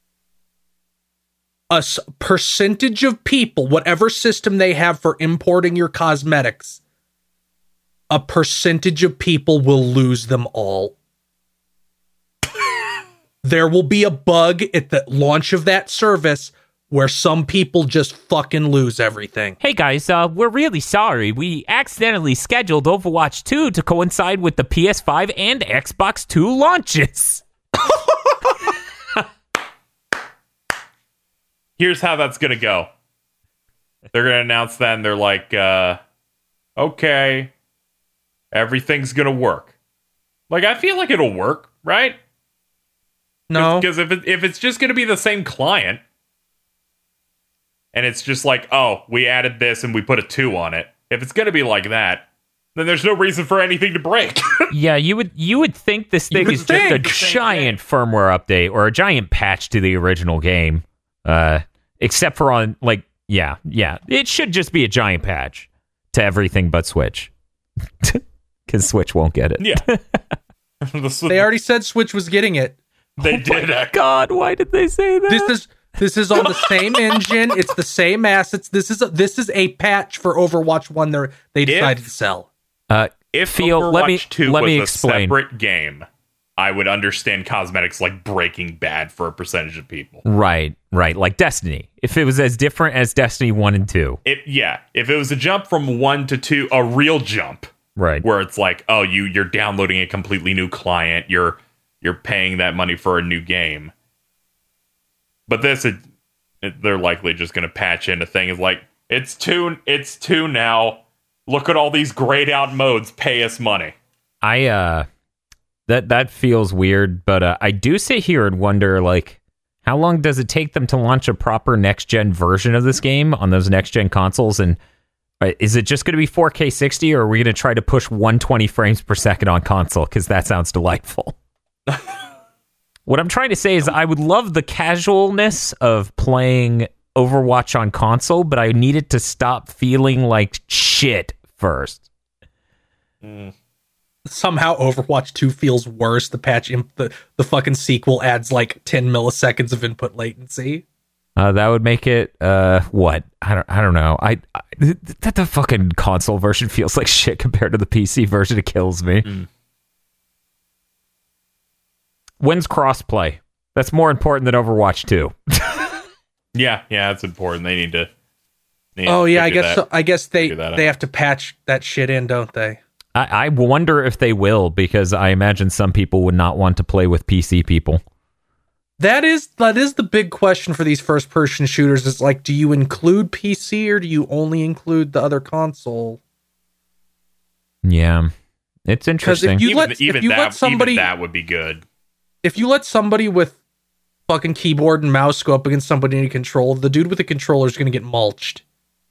A percentage of people, whatever system they have for importing your cosmetics, a percentage of people will lose them all. There will be a bug at the launch of that service where some people just fucking lose everything. Hey guys, we're really sorry. We accidentally scheduled Overwatch 2 to coincide with the PS5 and Xbox 2 launches. Here's how that's gonna go. They're gonna announce that and they're like, okay, everything's gonna work. Like, I feel like it'll work, right? No. Because if it's just gonna be the same client, and it's just like, oh, we added this and we put a 2 on it. If it's gonna be like that, then there's no reason for anything to break. Yeah, you would think this thing is just a giant firmware update or a giant patch to the original game. Except for on, like, yeah. It should just be a giant patch to everything but Switch. Because Switch won't get it. Yeah. They already said Switch was getting it. They did. God, why did they say that? This is on the same engine. It's the same assets. This is a patch for Overwatch 1 they decided to sell. If Phil, Overwatch 2 let was me a explain. separate game, I would understand cosmetics like Breaking Bad for a percentage of people. Right. Like Destiny. If it was as different as Destiny 1 and 2. If it was a jump from 1 to 2, a real jump, Right. where it's like, oh, you're downloading a completely new client, you're paying that money for a new game. But this, they're likely just going to patch in a thing. It's like, it's two now. Look at all these grayed out modes. Pay us money. That feels weird, but I do sit here and wonder, like, how long does it take them to launch a proper next-gen version of this game on those next-gen consoles? And is it just going to be 4K 60, or are we going to try to push 120 frames per second on console? Because that sounds delightful. What I'm trying to say is I would love the casualness of playing Overwatch on console, but I need it to stop feeling like shit first. Somehow Overwatch 2 feels worse. The fucking sequel adds like 10 milliseconds of input latency. That would make it what? I don't know. The fucking console version feels like shit compared to the PC version. It kills me. When's crossplay? That's more important than Overwatch 2. Yeah, that's important. They need to. I guess they Figure that out. have to patch that shit in, don't they? I wonder if they will, because I imagine some people would not want to play with PC people. That is the big question for these first person shooters. Is like, do you include PC or do you only include the other console? Yeah, it's interesting. Even that would be good. If you let somebody with fucking keyboard and mouse go up against somebody in a controller, the dude with the controller is going to get mulched.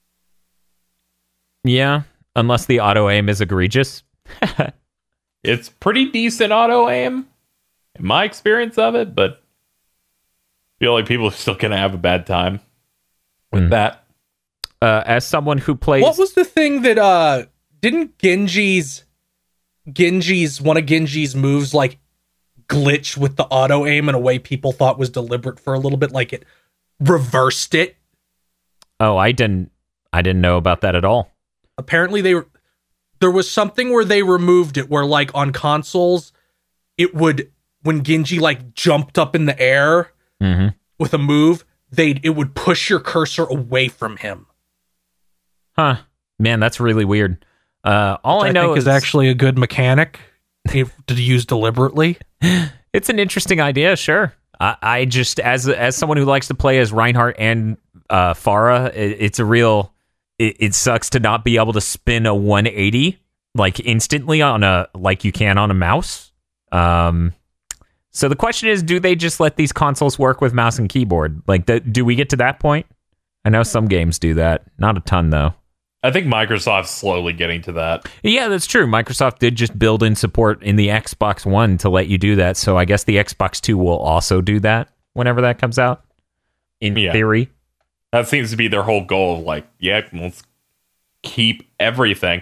Yeah, unless the auto aim is egregious. It's pretty decent auto aim, in my experience of it, but I feel like people are still going to have a bad time with that. As someone who plays... What was the thing that, didn't Genji's one of Genji's moves, like, glitch with the auto aim in a way people thought was deliberate for a little bit, like it reversed it? Oh, I didn't know about that at all. Apparently there was something where they removed it, where like on consoles, it would, when Genji like jumped up in the air with a move, it would push your cursor away from him. Huh. Man, that's really weird. All I know think is actually a good mechanic to use deliberately. It's an interesting idea, sure. I just, as someone who likes to play as Reinhardt and Pharah, it's a real... It sucks to not be able to spin a 180 like instantly like you can on a mouse. So the question is, do they just let these consoles work with mouse and keyboard? Like, do we get to that point? I know some games do that. Not a ton, though. I think Microsoft's slowly getting to that. Yeah, that's true. Microsoft did just build in support in the Xbox One to let you do that. So I guess the Xbox 2 will also do that whenever that comes out. In theory. That seems to be their whole goal of like, let's keep everything.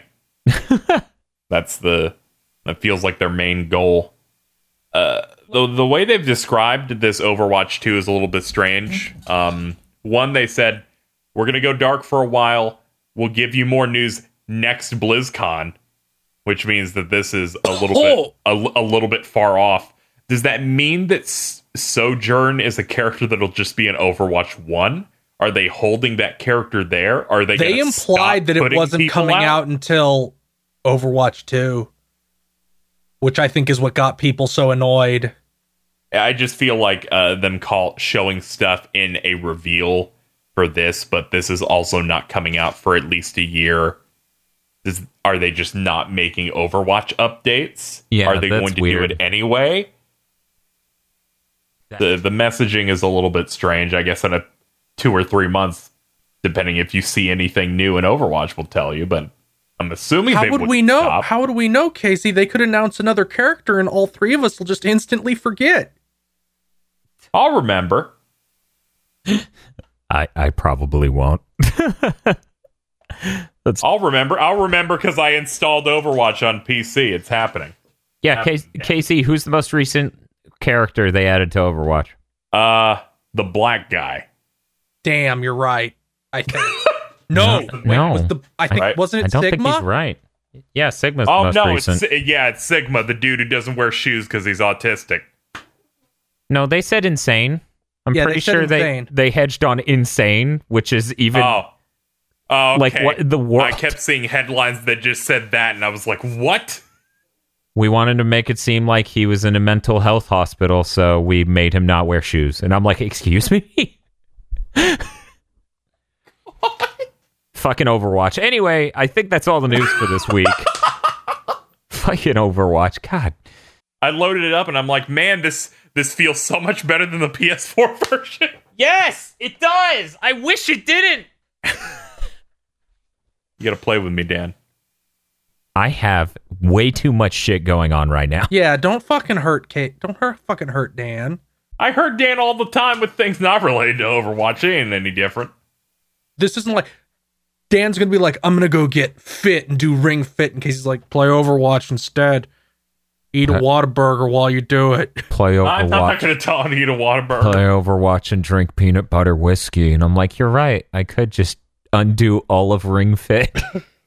That feels like their main goal. The way they've described this Overwatch 2 is a little bit strange. One, they said, we're going to go dark for a while. We'll give you more news next BlizzCon, which means that this is a little bit far off. Does that mean that Sojourn is a character that'll just be in Overwatch 1? Are they holding that character there? Are they implied that it wasn't coming out until Overwatch 2, which I think is what got people so annoyed. I just feel like them showing stuff in a reveal for this, but this is also not coming out for at least a year. Are they just not making Overwatch updates? Yeah, are they going to do it anyway? The messaging is a little bit strange. I guess in a 2 or 3 months, depending if you see anything new in Overwatch, will tell you. But I'm assuming How would we know, Casey? They could announce another character, and all three of us will just instantly forget. I'll remember. I probably won't. I'll remember because I installed Overwatch on PC. It's happening. Yeah, Casey, who's the most recent character they added to Overwatch? The black guy. Damn, you're right. I think. No. No. Wasn't it I don't Sigma? think he's right. Yeah, Sigma's the Oh most no, recent. it's Sigma, the dude who doesn't wear shoes because he's autistic. No, they said insane. I'm Yeah, pretty they said sure insane. they hedged on insane, which is even Oh, okay. like what the world. I kept seeing headlines that just said that, and I was like, "What?" We wanted to make it seem like he was in a mental health hospital, so we made him not wear shoes. And I'm like, excuse me? Fucking Overwatch. Anyway, I think that's all the news for this week. Fucking Overwatch. God. I loaded it up, and I'm like, "Man, this feels so much better than the PS4 version." Yes, it does. I wish it didn't. You gotta play with me, Dan. I have way too much shit going on right now. Yeah, don't fucking hurt Kate. Don't fucking hurt Dan. I heard Dan all the time with things not related to Overwatch. It ain't any different. This isn't like Dan's gonna be like, I'm gonna go get fit and do Ring Fit in case he's like, play Overwatch instead. Eat a Whataburger while you do it. Play I'm not Overwatch. gonna tell him to eat a Whataburger. Play Overwatch and drink peanut butter whiskey. And I'm like, you're right. I could just undo all of Ring Fit.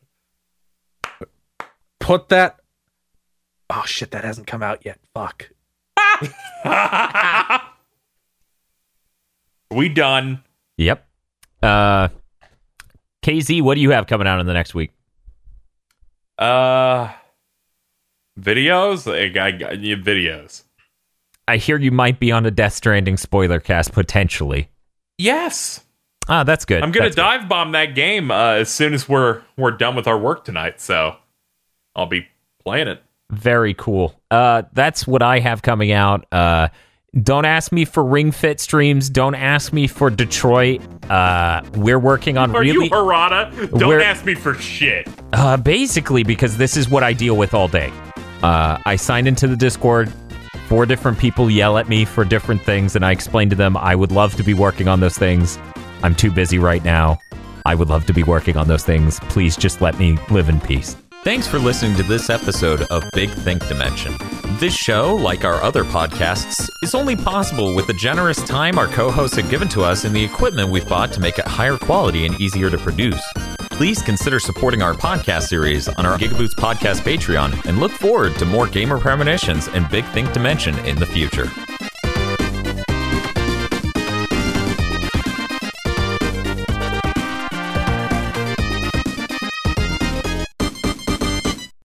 Put that. Oh shit, that hasn't come out yet. Fuck. We done. Yep. KZ, what do you have coming out in the next week? Videos? I got videos. I hear you might be on a Death Stranding spoiler cast, potentially. Yes. Ah, that's good. I'm gonna That's good. dive bomb that game as soon as we're done with our work tonight, so I'll be playing it. Very cool. That's what I have coming out. Don't ask me for Ring Fit streams. Don't ask me for Detroit. We're working on Are really... you Harada? Don't We're- ask me for shit. Basically, because this is what I deal with all day. I signed into the Discord. 4 different people yell at me for different things, and I explain to them I would love to be working on those things. I'm too busy right now. I would love to be working on those things. Please just let me live in peace. Thanks for listening to this episode of Big Think Dimension. This show, like our other podcasts, is only possible with the generous time our co-hosts have given to us and the equipment we've bought to make it higher quality and easier to produce. Please consider supporting our podcast series on our Gigaboots Podcast Patreon and look forward to more gamer premonitions and Big Think Dimension in the future.